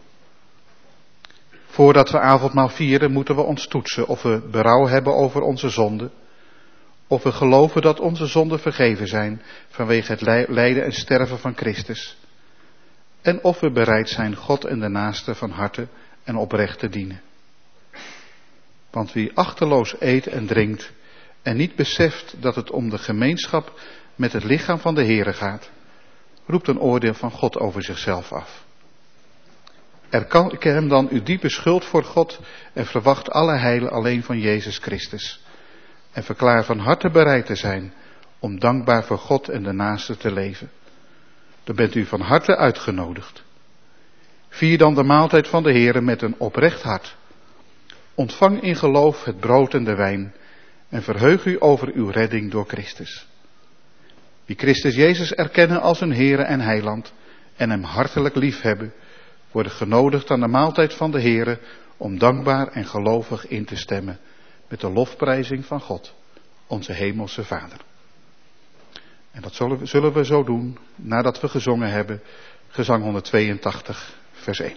Voordat we avondmaal vieren, moeten we ons toetsen of we berouw hebben over onze zonden, of we geloven dat onze zonden vergeven zijn vanwege het lijden en sterven van Christus, en of we bereid zijn God en de naaste van harte en oprecht te dienen. Want wie achteloos eet en drinkt en niet beseft dat het om de gemeenschap met het lichaam van de Heere gaat, roept een oordeel van God over zichzelf af. Erken hem dan uw diepe schuld voor God en verwacht alle heil alleen van Jezus Christus. En verklaar van harte bereid te zijn om dankbaar voor God en de naaste te leven. Dan bent u van harte uitgenodigd. Vier dan de maaltijd van de Heere met een oprecht hart. Ontvang in geloof het brood en de wijn en verheug u over uw redding door Christus. Wie Christus Jezus erkennen als hun Heere en Heiland en hem hartelijk liefhebben, worden genodigd aan de maaltijd van de Heere om dankbaar en gelovig in te stemmen met de lofprijzing van God, onze hemelse Vader. En dat zullen we, zullen we zo doen nadat we gezongen hebben, gezang honderdtweeëntachtig, vers één.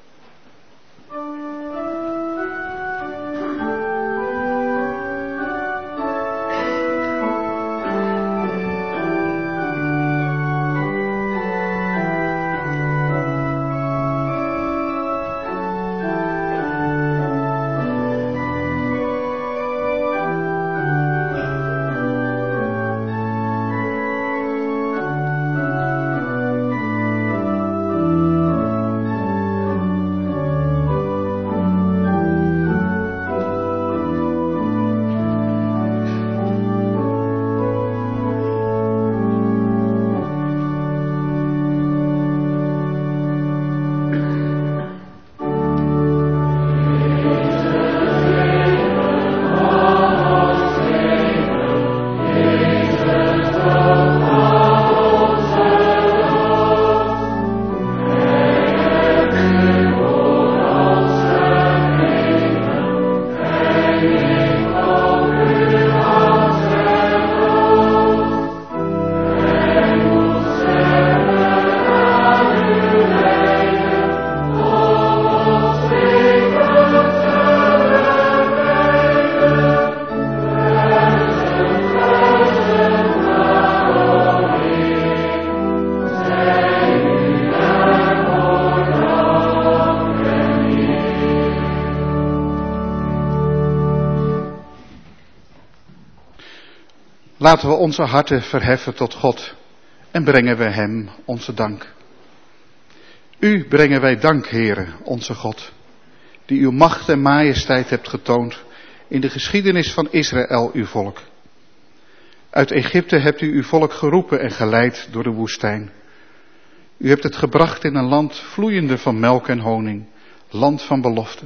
Laten we onze harten verheffen tot God en brengen we hem onze dank. U brengen wij dank, Heere, onze God, die uw macht en majesteit hebt getoond in de geschiedenis van Israël, uw volk. Uit Egypte hebt u uw volk geroepen en geleid door de woestijn. U hebt het gebracht in een land vloeiende van melk en honing, land van belofte.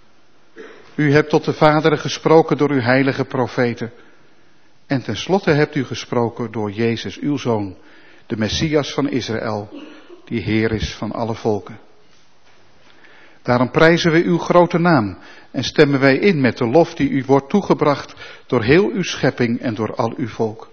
U hebt tot de vaderen gesproken door uw heilige profeten. En tenslotte hebt u gesproken door Jezus, uw Zoon, de Messias van Israël, die Heer is van alle volken. Daarom prijzen we uw grote naam en stemmen wij in met de lof die u wordt toegebracht door heel uw schepping en door al uw volk.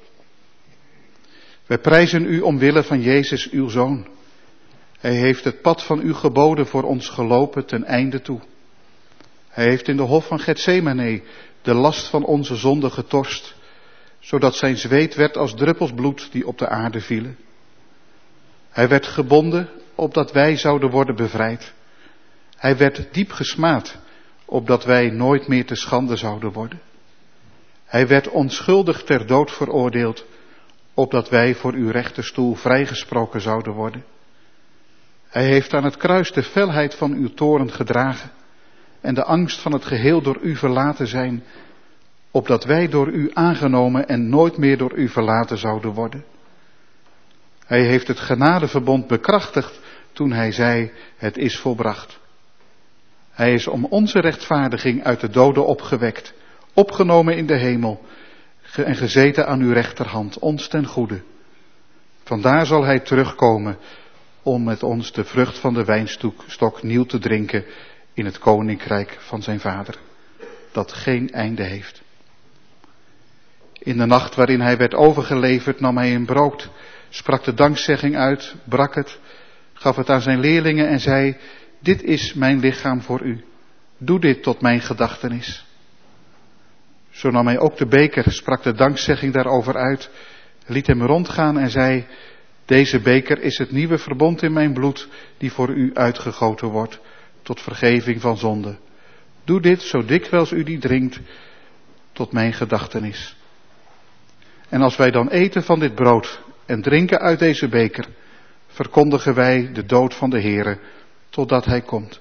Wij prijzen u omwille van Jezus, uw Zoon. Hij heeft het pad van uw geboden voor ons gelopen ten einde toe. Hij heeft in de hof van Getsemane de last van onze zonde getorst, zodat zijn zweet werd als druppels bloed die op de aarde vielen. Hij werd gebonden, opdat wij zouden worden bevrijd. Hij werd diep gesmaad, opdat wij nooit meer te schande zouden worden. Hij werd onschuldig ter dood veroordeeld, opdat wij voor uw rechterstoel vrijgesproken zouden worden. Hij heeft aan het kruis de felheid van uw toorn gedragen en de angst van het geheel door u verlaten zijn, opdat wij door u aangenomen en nooit meer door u verlaten zouden worden. Hij heeft het genadeverbond bekrachtigd toen hij zei, het is volbracht. Hij is om onze rechtvaardiging uit de doden opgewekt, opgenomen in de hemel en gezeten aan uw rechterhand, ons ten goede. Vandaar zal hij terugkomen om met ons de vrucht van de wijnstok nieuw te drinken in het koninkrijk van zijn vader, dat geen einde heeft. In de nacht waarin hij werd overgeleverd nam hij een brood, sprak de dankzegging uit, brak het, gaf het aan zijn leerlingen en zei, dit is mijn lichaam voor u, doe dit tot mijn gedachtenis. Zo nam hij ook de beker, sprak de dankzegging daarover uit, liet hem rondgaan en zei, deze beker is het nieuwe verbond in mijn bloed, die voor u uitgegoten wordt, tot vergeving van zonde. Doe dit zo dikwijls u die drinkt, tot mijn gedachtenis. En als wij dan eten van dit brood en drinken uit deze beker, verkondigen wij de dood van de Heere, totdat hij komt.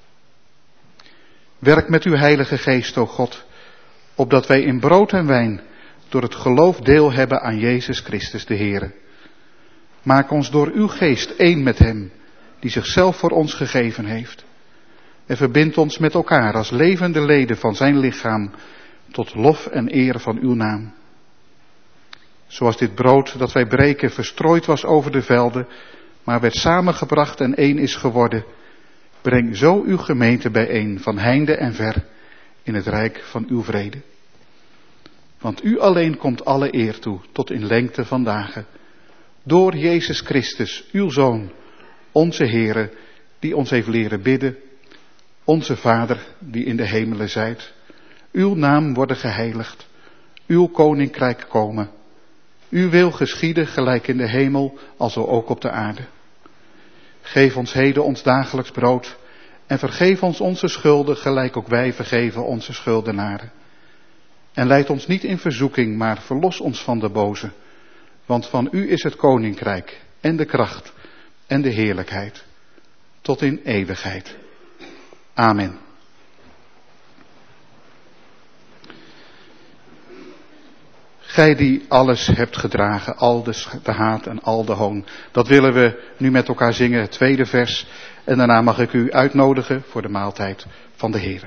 Werk met uw heilige geest, o God, opdat wij in brood en wijn door het geloof deel hebben aan Jezus Christus de Heere. Maak ons door uw geest één met hem, die zichzelf voor ons gegeven heeft. En verbind ons met elkaar als levende leden van zijn lichaam, tot lof en eer van uw naam. Zoals dit brood dat wij breken verstrooid was over de velden, maar werd samengebracht en één is geworden, breng zo uw gemeente bijeen van heinde en ver in het rijk van uw vrede. Want u alleen komt alle eer toe, tot in lengte van dagen. Door Jezus Christus, uw Zoon, onze Heere, die ons heeft leren bidden, onze Vader, die in de hemelen zijt. Uw naam worden geheiligd, uw koninkrijk komen. Uw wil geschieden gelijk in de hemel, alzo ook op de aarde. Geef ons heden ons dagelijks brood en vergeef ons onze schulden, gelijk ook wij vergeven onze schuldenaren. En leid ons niet in verzoeking, maar verlos ons van de boze. Want van u is het koninkrijk en de kracht en de heerlijkheid, tot in eeuwigheid. Amen. Gij die alles hebt gedragen, al de, de haat en al de hoon. Dat willen we nu met elkaar zingen, het tweede vers. En daarna mag ik u uitnodigen voor de maaltijd van de Heer.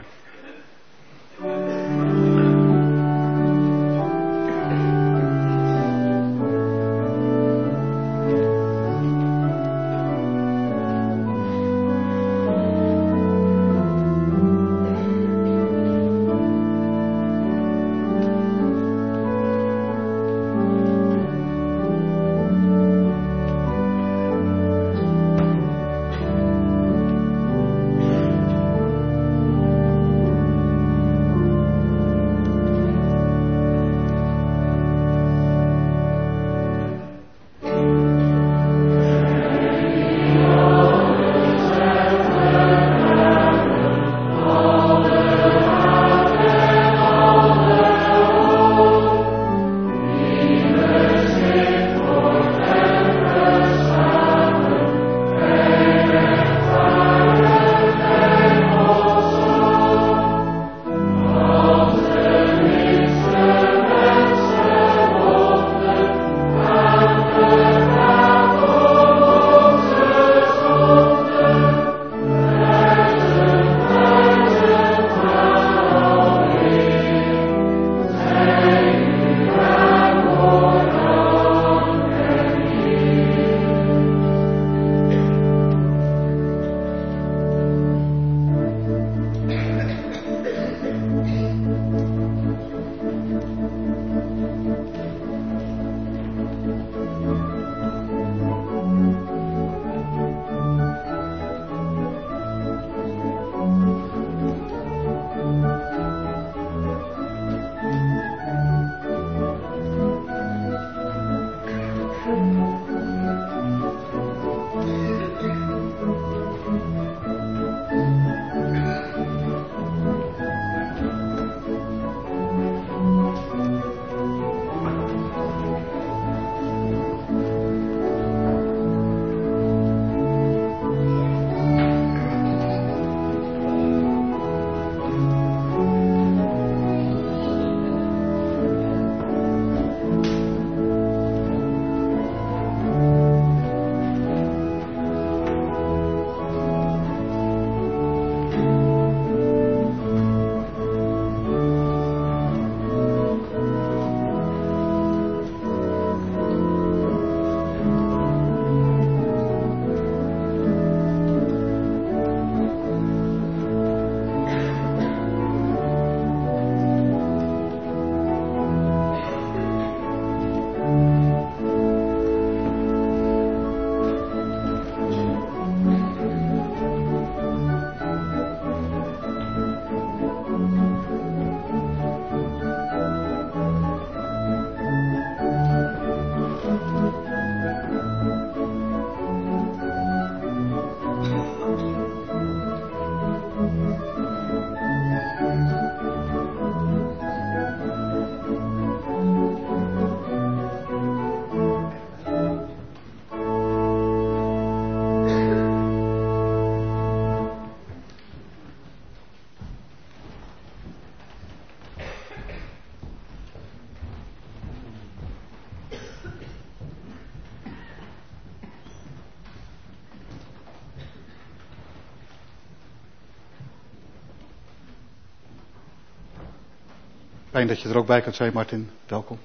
Fijn dat je er ook bij kunt zijn, Martin. Welkom.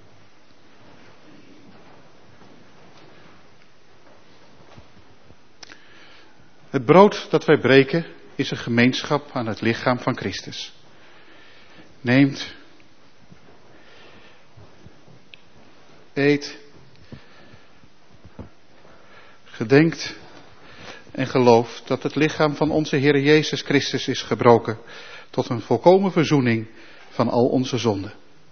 Het brood dat wij breken is een gemeenschap aan het lichaam van Christus. Neemt, eet, gedenkt en gelooft dat het lichaam van onze Heer Jezus Christus is gebroken tot een volkomen verzoening van al onze zonden.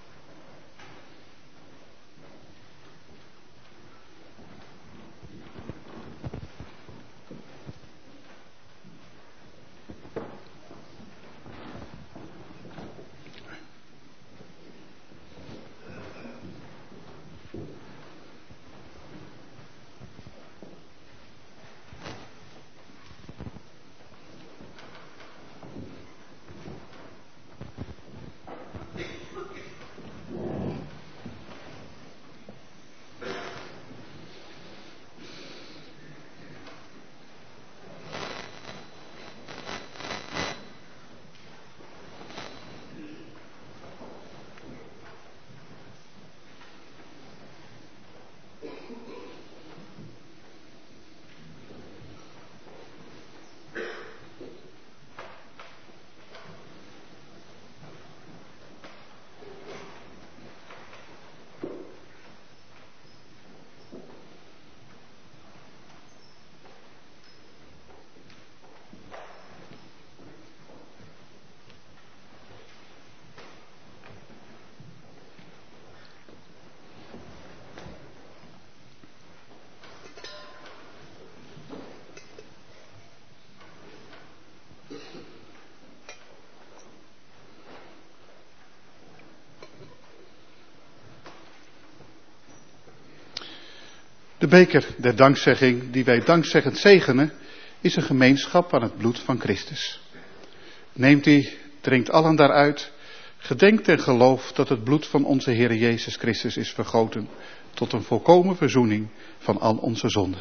De beker der dankzegging die wij dankzeggend zegenen is een gemeenschap aan het bloed van Christus. Neemt die, drinkt allen daaruit, gedenkt en gelooft dat het bloed van onze Heer Jezus Christus is vergoten tot een volkomen verzoening van al onze zonden.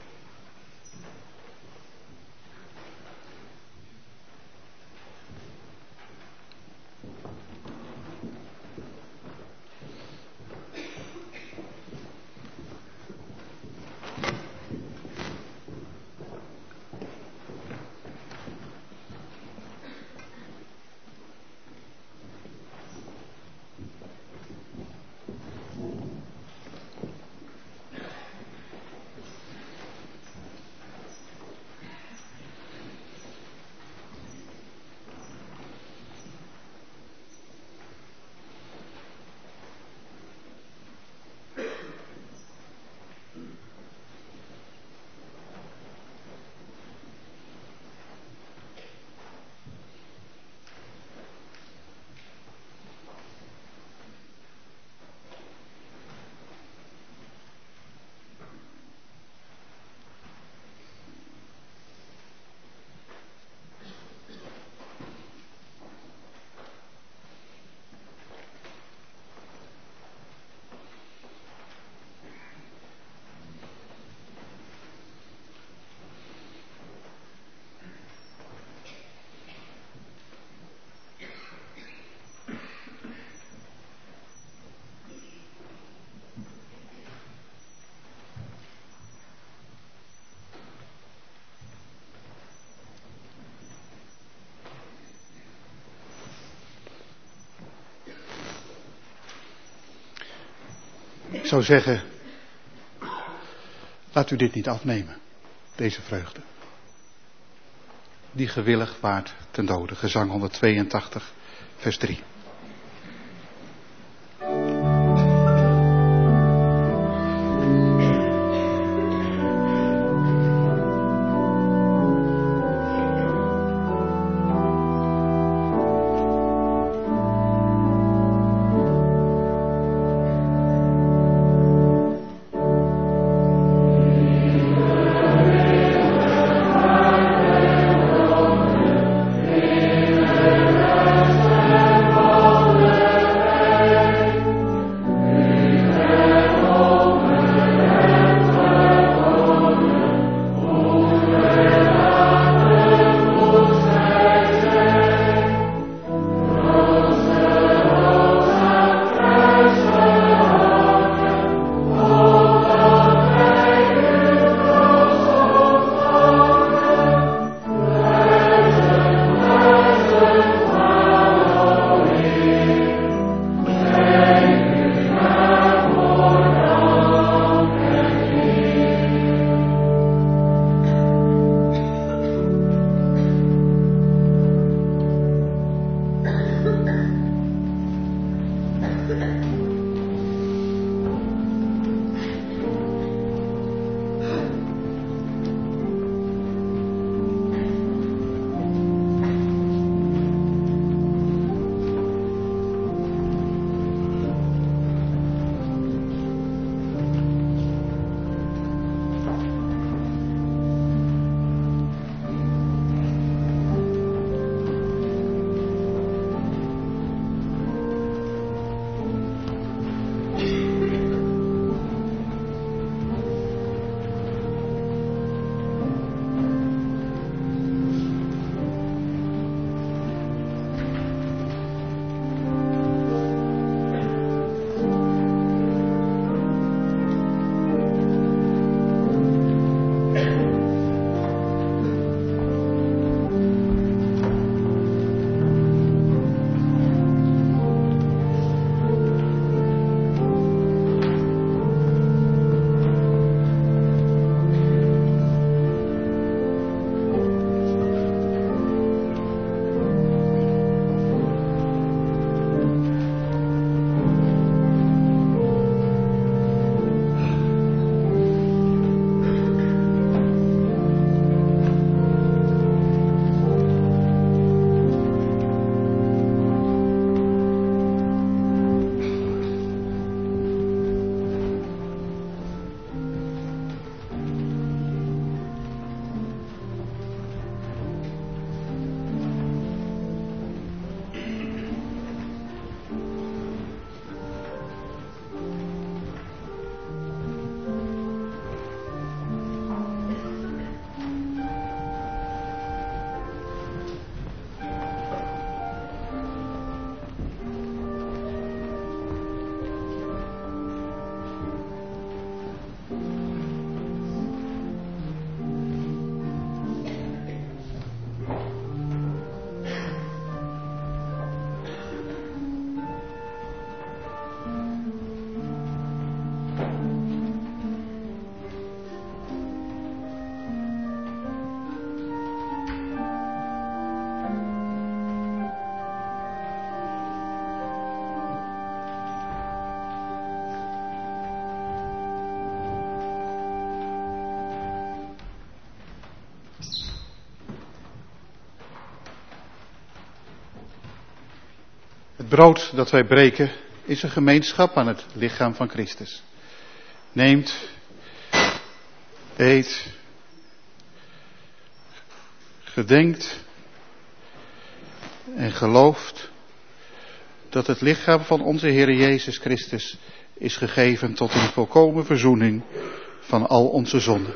Ik zou zeggen, laat u dit niet afnemen, deze vreugde. Die gewillig waart ten dode. Gezang honderdtweeëntachtig, vers drie. Oh Het brood dat wij breken is een gemeenschap aan het lichaam van Christus. Neemt, eet, gedenkt en gelooft dat het lichaam van onze Heer Jezus Christus is gegeven tot een volkomen verzoening van al onze zonden.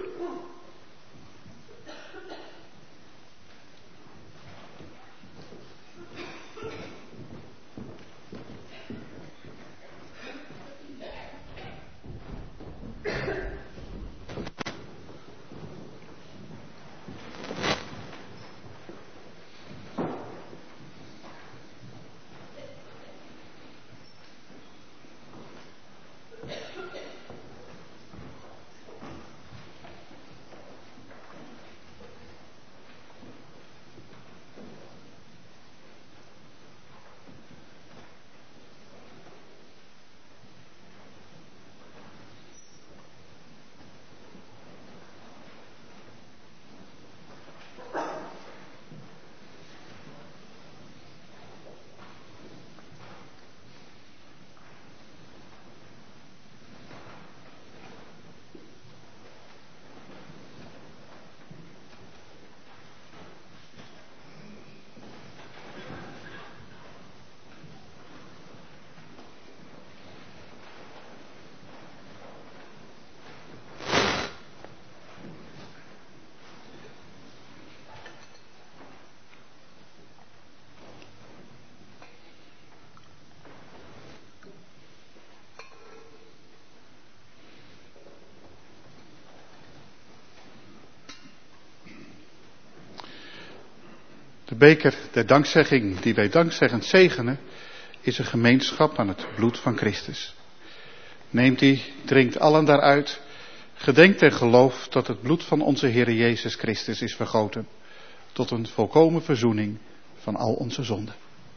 De beker der dankzegging die wij dankzeggend zegenen, is een gemeenschap aan het bloed van Christus. Neemt die, drinkt allen daaruit, gedenkt en gelooft dat het bloed van onze Heer Jezus Christus is vergoten, tot een volkomen verzoening van al onze zonden.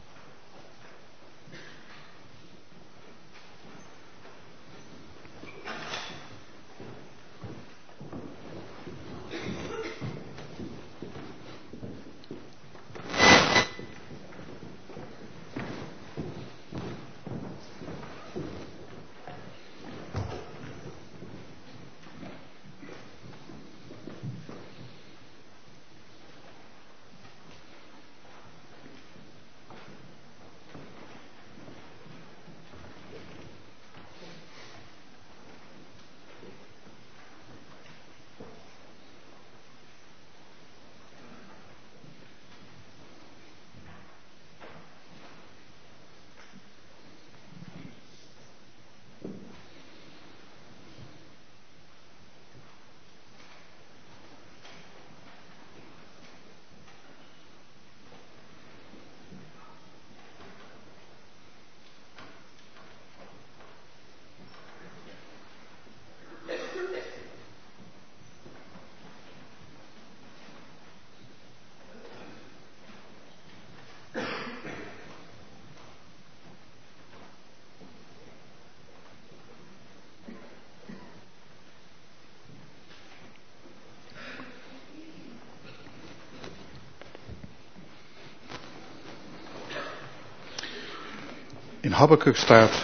In Habakuk staat,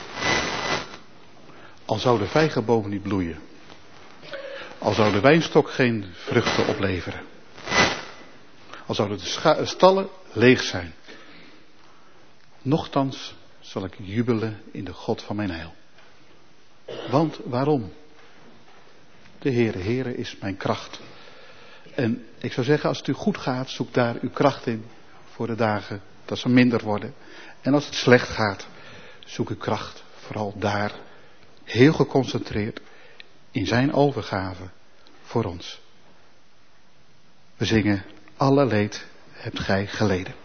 al zou de vijgenboom niet bloeien, al zou de wijnstok geen vruchten opleveren, al zouden de scha- stallen leeg zijn, nochtans zal ik jubelen in de God van mijn heil. Want waarom? De Heere, Heere is mijn kracht. En ik zou zeggen, als het u goed gaat, zoek daar uw kracht in voor de dagen dat ze minder worden. En als het slecht gaat, zoek uw kracht vooral daar, heel geconcentreerd in zijn overgave voor ons. We zingen, alle leed hebt gij geleden.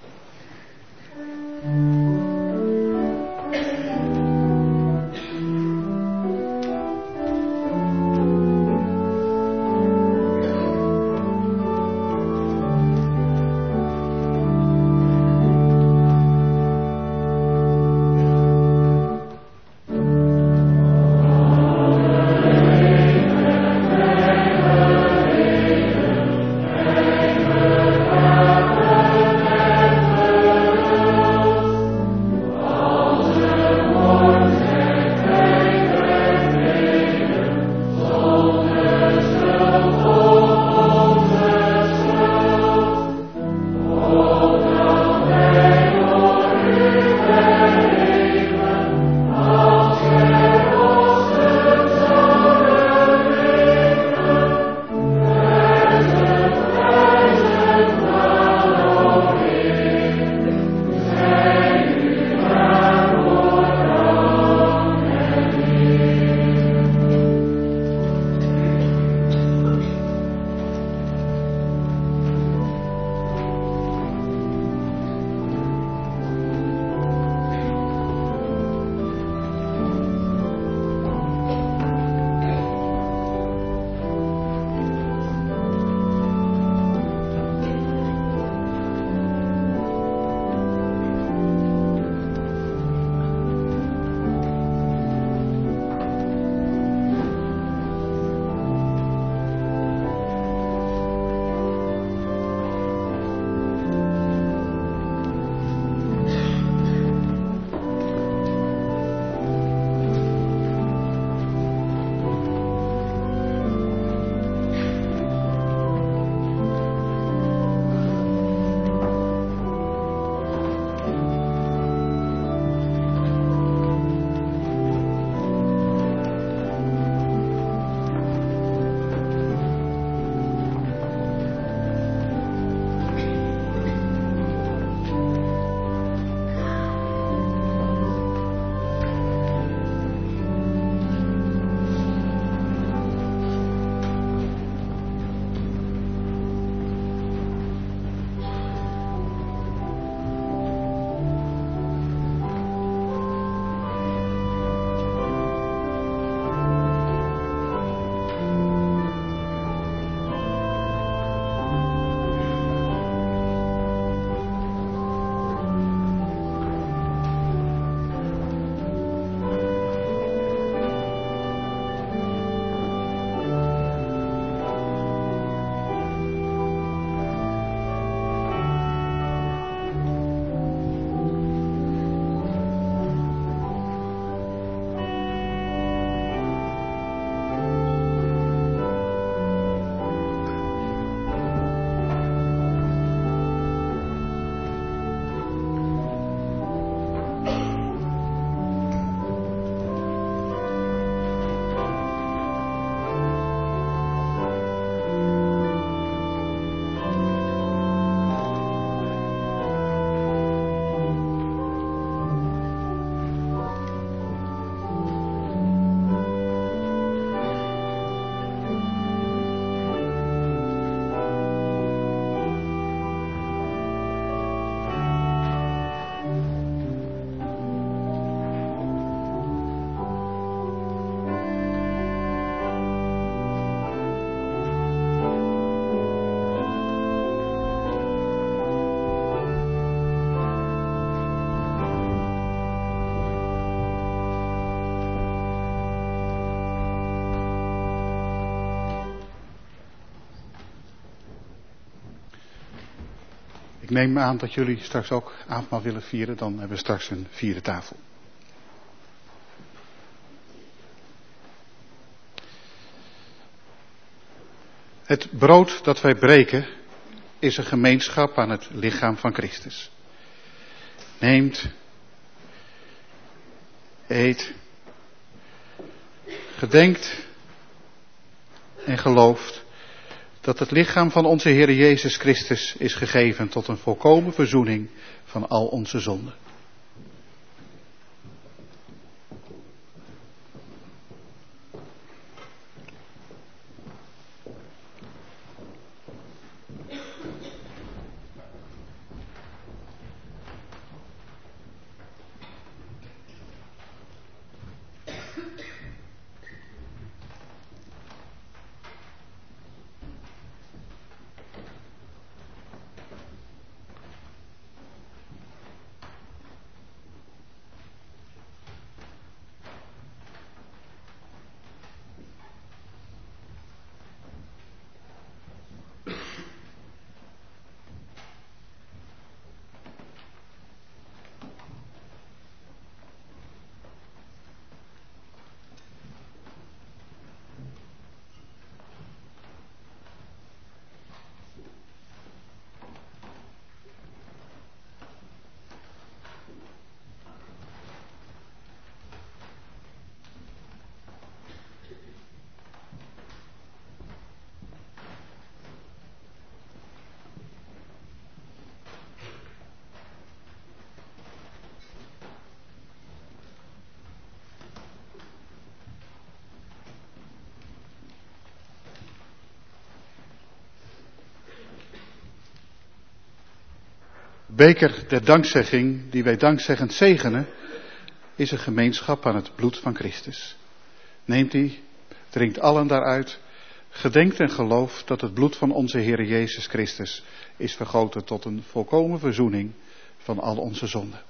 Ik neem aan dat jullie straks ook avondmaal willen vieren. Dan hebben we straks een vierde tafel. Het brood dat wij breken is een gemeenschap aan het lichaam van Christus. Neemt, eet, gedenkt en gelooft dat het lichaam van onze Heer Jezus Christus is gegeven tot een volkomen verzoening van al onze zonden. Beker der dankzegging, die wij dankzeggend zegenen, is een gemeenschap aan het bloed van Christus. Neemt die, drinkt allen daaruit, gedenkt en gelooft dat het bloed van onze Heer Jezus Christus is vergoten tot een volkomen verzoening van al onze zonden.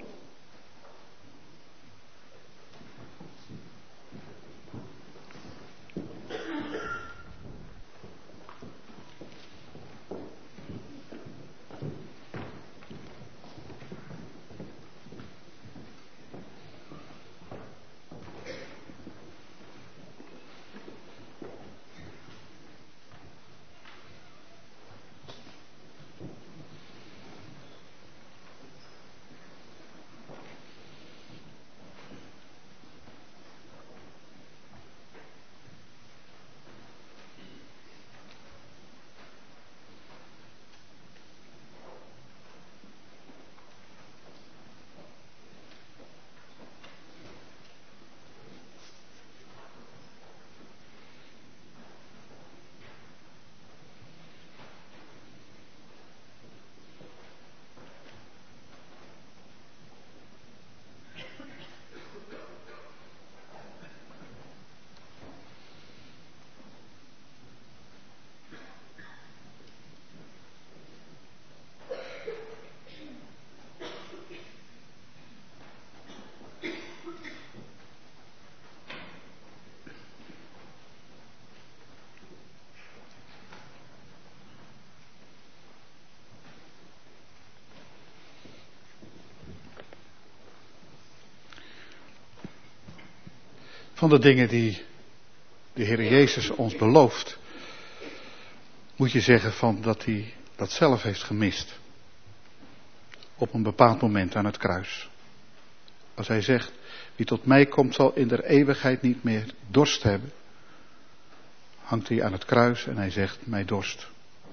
Van de dingen die de Heer Jezus ons belooft, moet je zeggen van dat hij dat zelf heeft gemist. Op een bepaald moment aan het kruis. Als hij zegt, wie tot mij komt zal in der eeuwigheid niet meer dorst hebben. Hangt hij aan het kruis en hij zegt, mij dorst.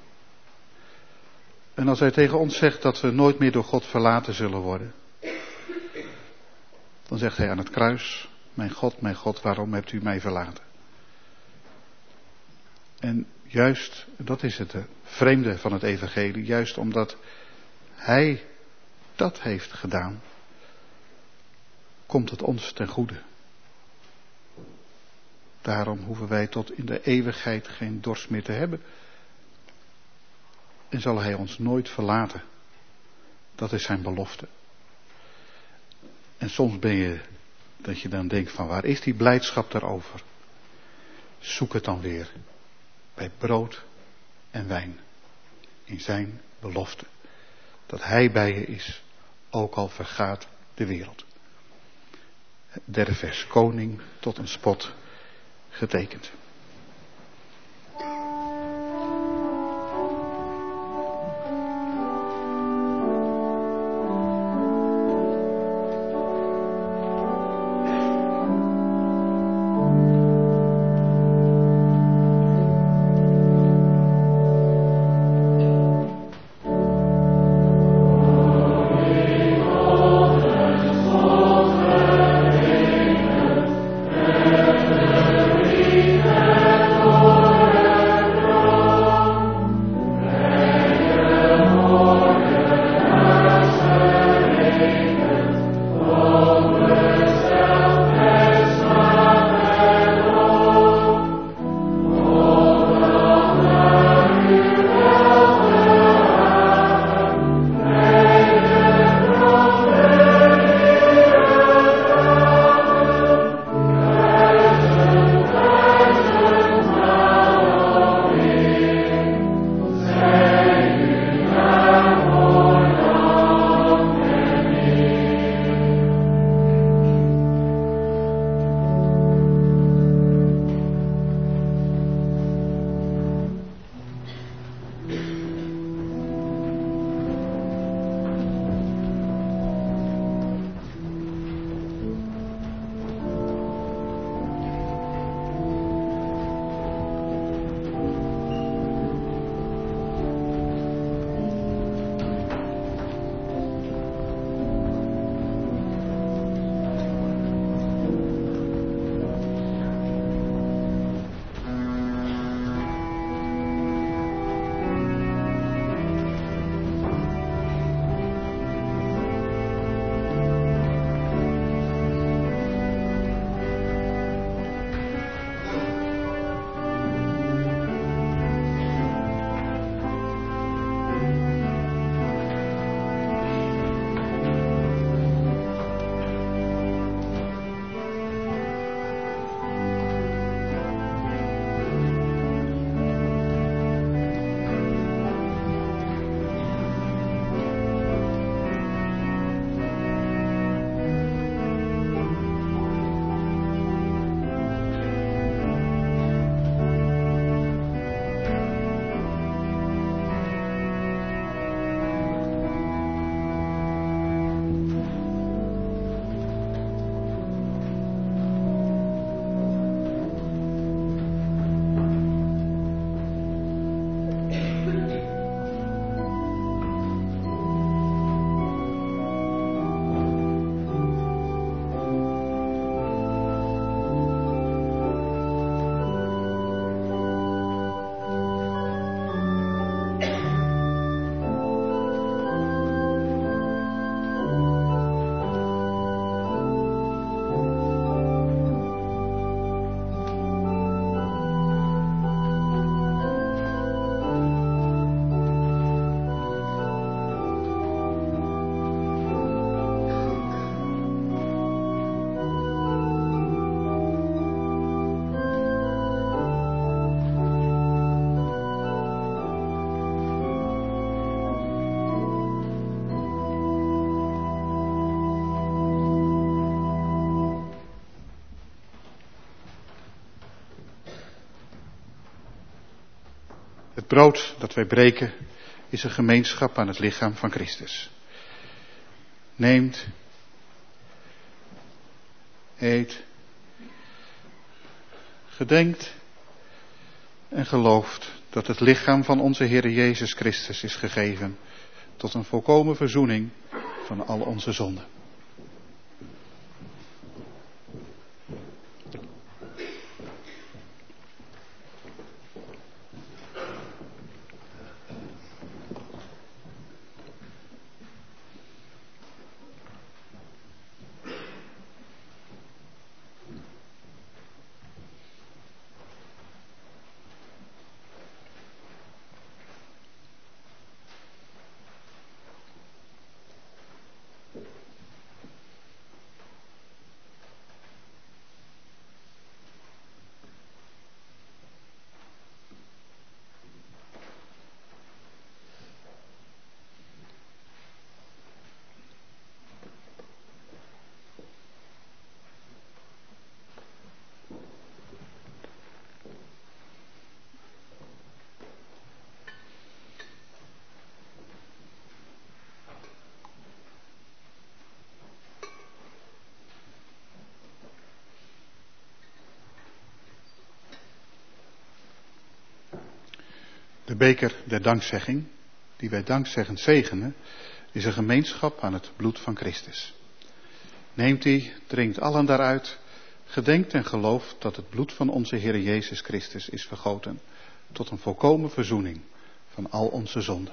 En als hij tegen ons zegt dat we nooit meer door God verlaten zullen worden. Dan zegt hij aan het kruis, mijn God, mijn God, waarom hebt u mij verlaten? En juist, dat is het vreemde van het evangelie, juist omdat hij dat heeft gedaan, komt het ons ten goede. Daarom hoeven wij tot in de eeuwigheid geen dorst meer te hebben. En zal hij ons nooit verlaten. Dat is zijn belofte. En soms ben je, dat je dan denkt van waar is die blijdschap daarover? Zoek het dan weer bij brood en wijn. In zijn belofte. dat hij bij je is, ook al vergaat de wereld. Derde vers, koning tot een spot getekend. Het brood dat wij breken is een gemeenschap aan het lichaam van Christus. Neemt, eet, gedenkt en gelooft dat het lichaam van onze Heer Jezus Christus is gegeven tot een volkomen verzoening van al onze zonden. De beker der dankzegging, die wij dankzeggend zegenen, is een gemeenschap aan het bloed van Christus. Neemt die, drinkt allen daaruit, gedenkt en gelooft dat het bloed van onze Heer Jezus Christus is vergoten tot een volkomen verzoening van al onze zonden.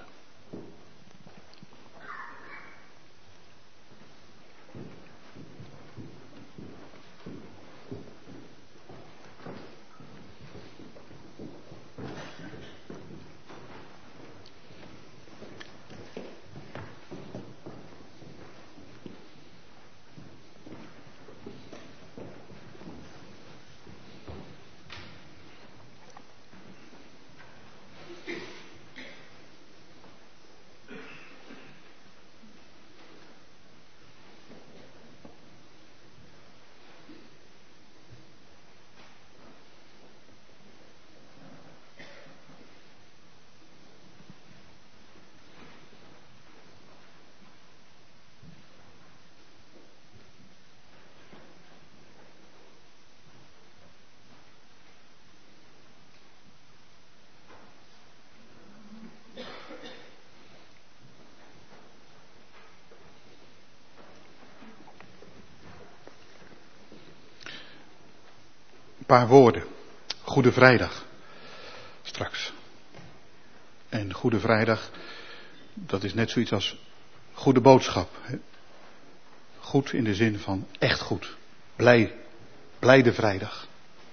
Een paar woorden. Goede Vrijdag. Straks. En Goede Vrijdag, dat is net zoiets als goede boodschap. Goed in de zin van echt goed. Blij. Blijde Vrijdag.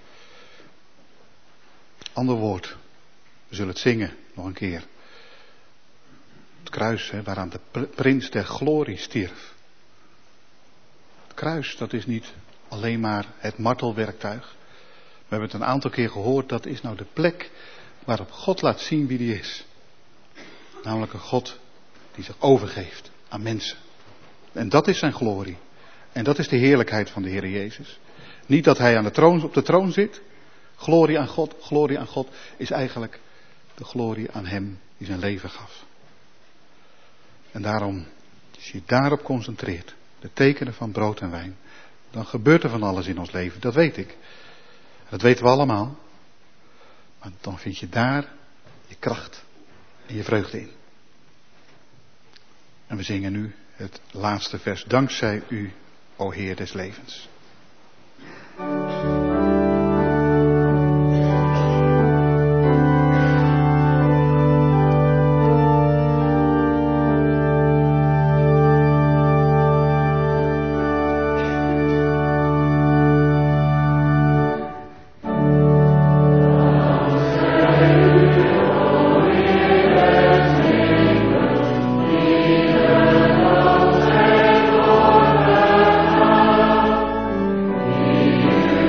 Ander woord. We zullen het zingen nog een keer. Het kruis, hè, waaraan de prins der glorie stierf. Het kruis, dat is niet alleen maar het martelwerktuig. We hebben het een aantal keer gehoord, dat is nou de plek waarop God laat zien wie die is. Namelijk een God die zich overgeeft aan mensen. En dat is zijn glorie. En dat is de heerlijkheid van de Heer Jezus. Niet dat hij aan de troon, op de troon zit. Glorie aan God, glorie aan God is eigenlijk de glorie aan hem die zijn leven gaf. En daarom, als je daarop concentreert, de tekenen van brood en wijn, dan gebeurt er van alles in ons leven, dat weet ik. Dat weten we allemaal. Maar dan vind je daar je kracht en je vreugde in. En we zingen nu het laatste vers. Dankzij u, o Heer des levens. Amen.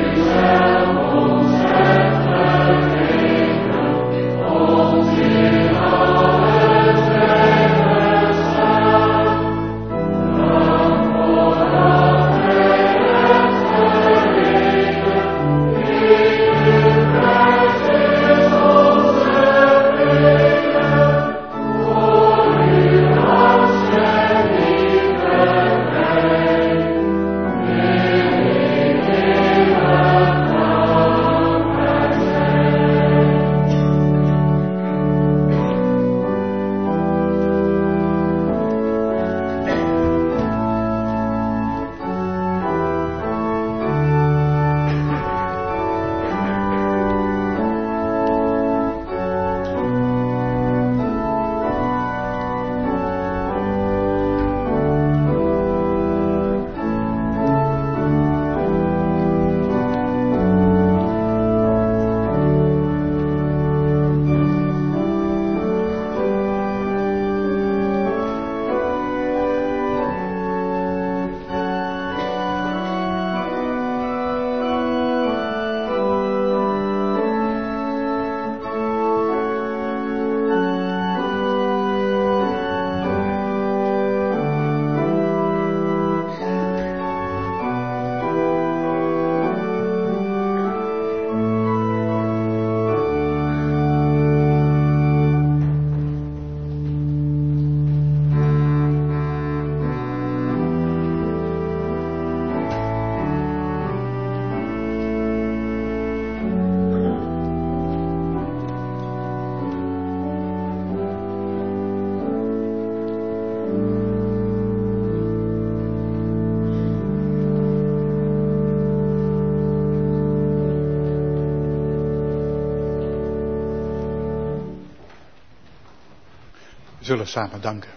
zullen samen danken.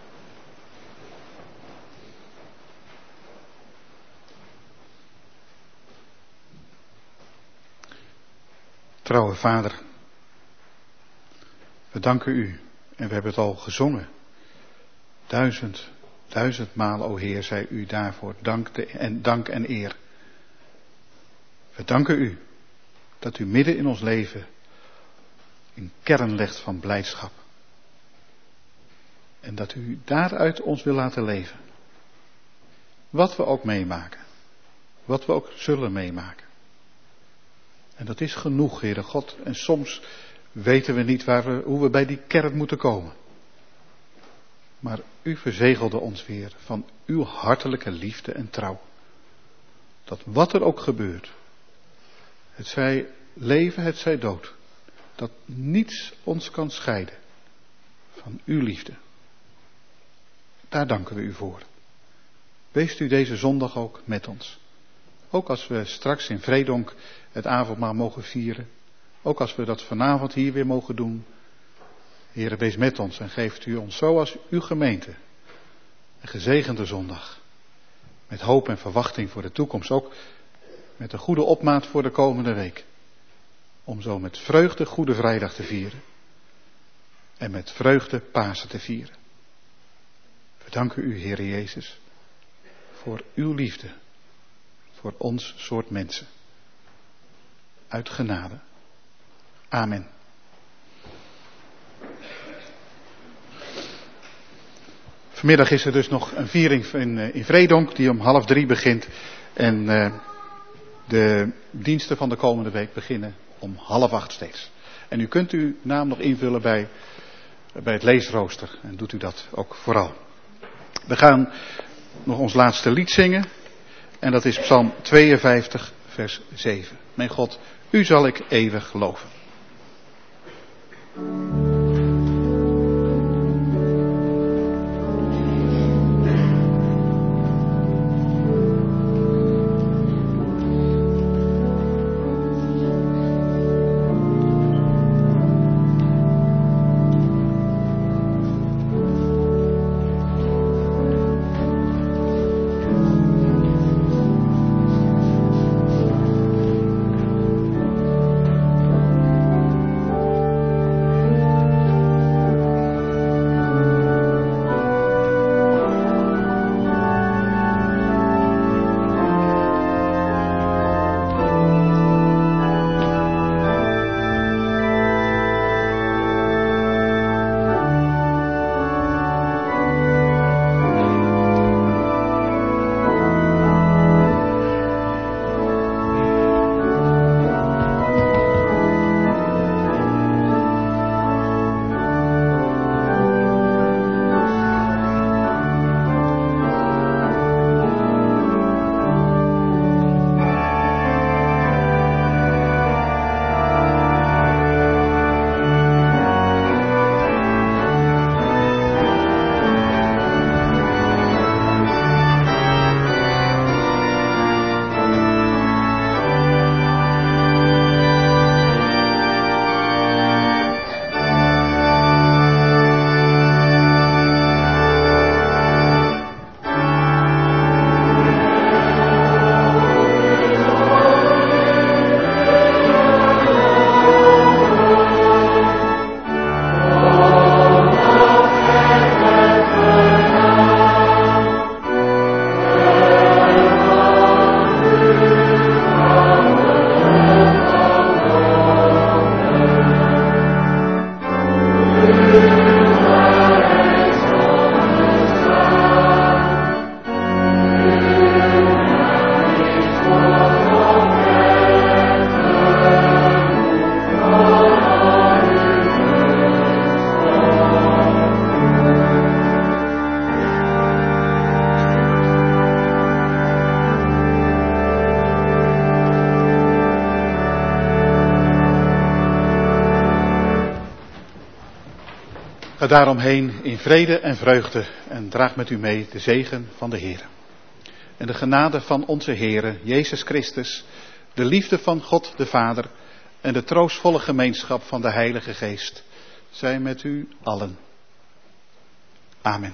Trouwe Vader, we danken u en we hebben het al gezongen. Duizend, duizend maal, o Heer, zij u daarvoor dank en, dank en eer. We danken u dat u midden in ons leven een kern legt van blijdschap. En dat u daaruit ons wil laten leven. Wat we ook meemaken. Wat we ook zullen meemaken. En dat is genoeg, Heere God. En soms weten we niet waar we, hoe we bij die kern moeten komen. Maar u verzegelde ons weer van uw hartelijke liefde en trouw. Dat wat er ook gebeurt, het zij leven, het zij dood, dat niets ons kan scheiden van uw liefde. Daar danken we u voor. Weest u deze zondag ook met ons. Ook als we straks in Vreedonk het avondmaal mogen vieren. Ook als we dat vanavond hier weer mogen doen. Heere, wees met ons en geeft u ons zoals uw gemeente een gezegende zondag. Met hoop en verwachting voor de toekomst. Ook met een goede opmaat voor de komende week. Om zo met vreugde Goede Vrijdag te vieren. En met vreugde Pasen te vieren. We danken u, Heere Jezus, voor uw liefde. Voor ons soort mensen. Uit genade. Amen. Vanmiddag is er dus nog een viering in, in Vreedonk die om half drie begint. En uh, de diensten van de komende week beginnen om half acht steeds. En u kunt uw naam nog invullen bij, bij het leesrooster. En doet u dat ook vooral. We gaan nog ons laatste lied zingen. En dat is Psalm tweeënvijftig, vers zeven. Mijn God, u zal ik eeuwig loven. Ga daaromheen in vrede en vreugde en draag met u mee de zegen van de Heer. En de genade van onze Heere, Jezus Christus, de liefde van God de Vader en de troostvolle gemeenschap van de Heilige Geest, zij met u allen. Amen.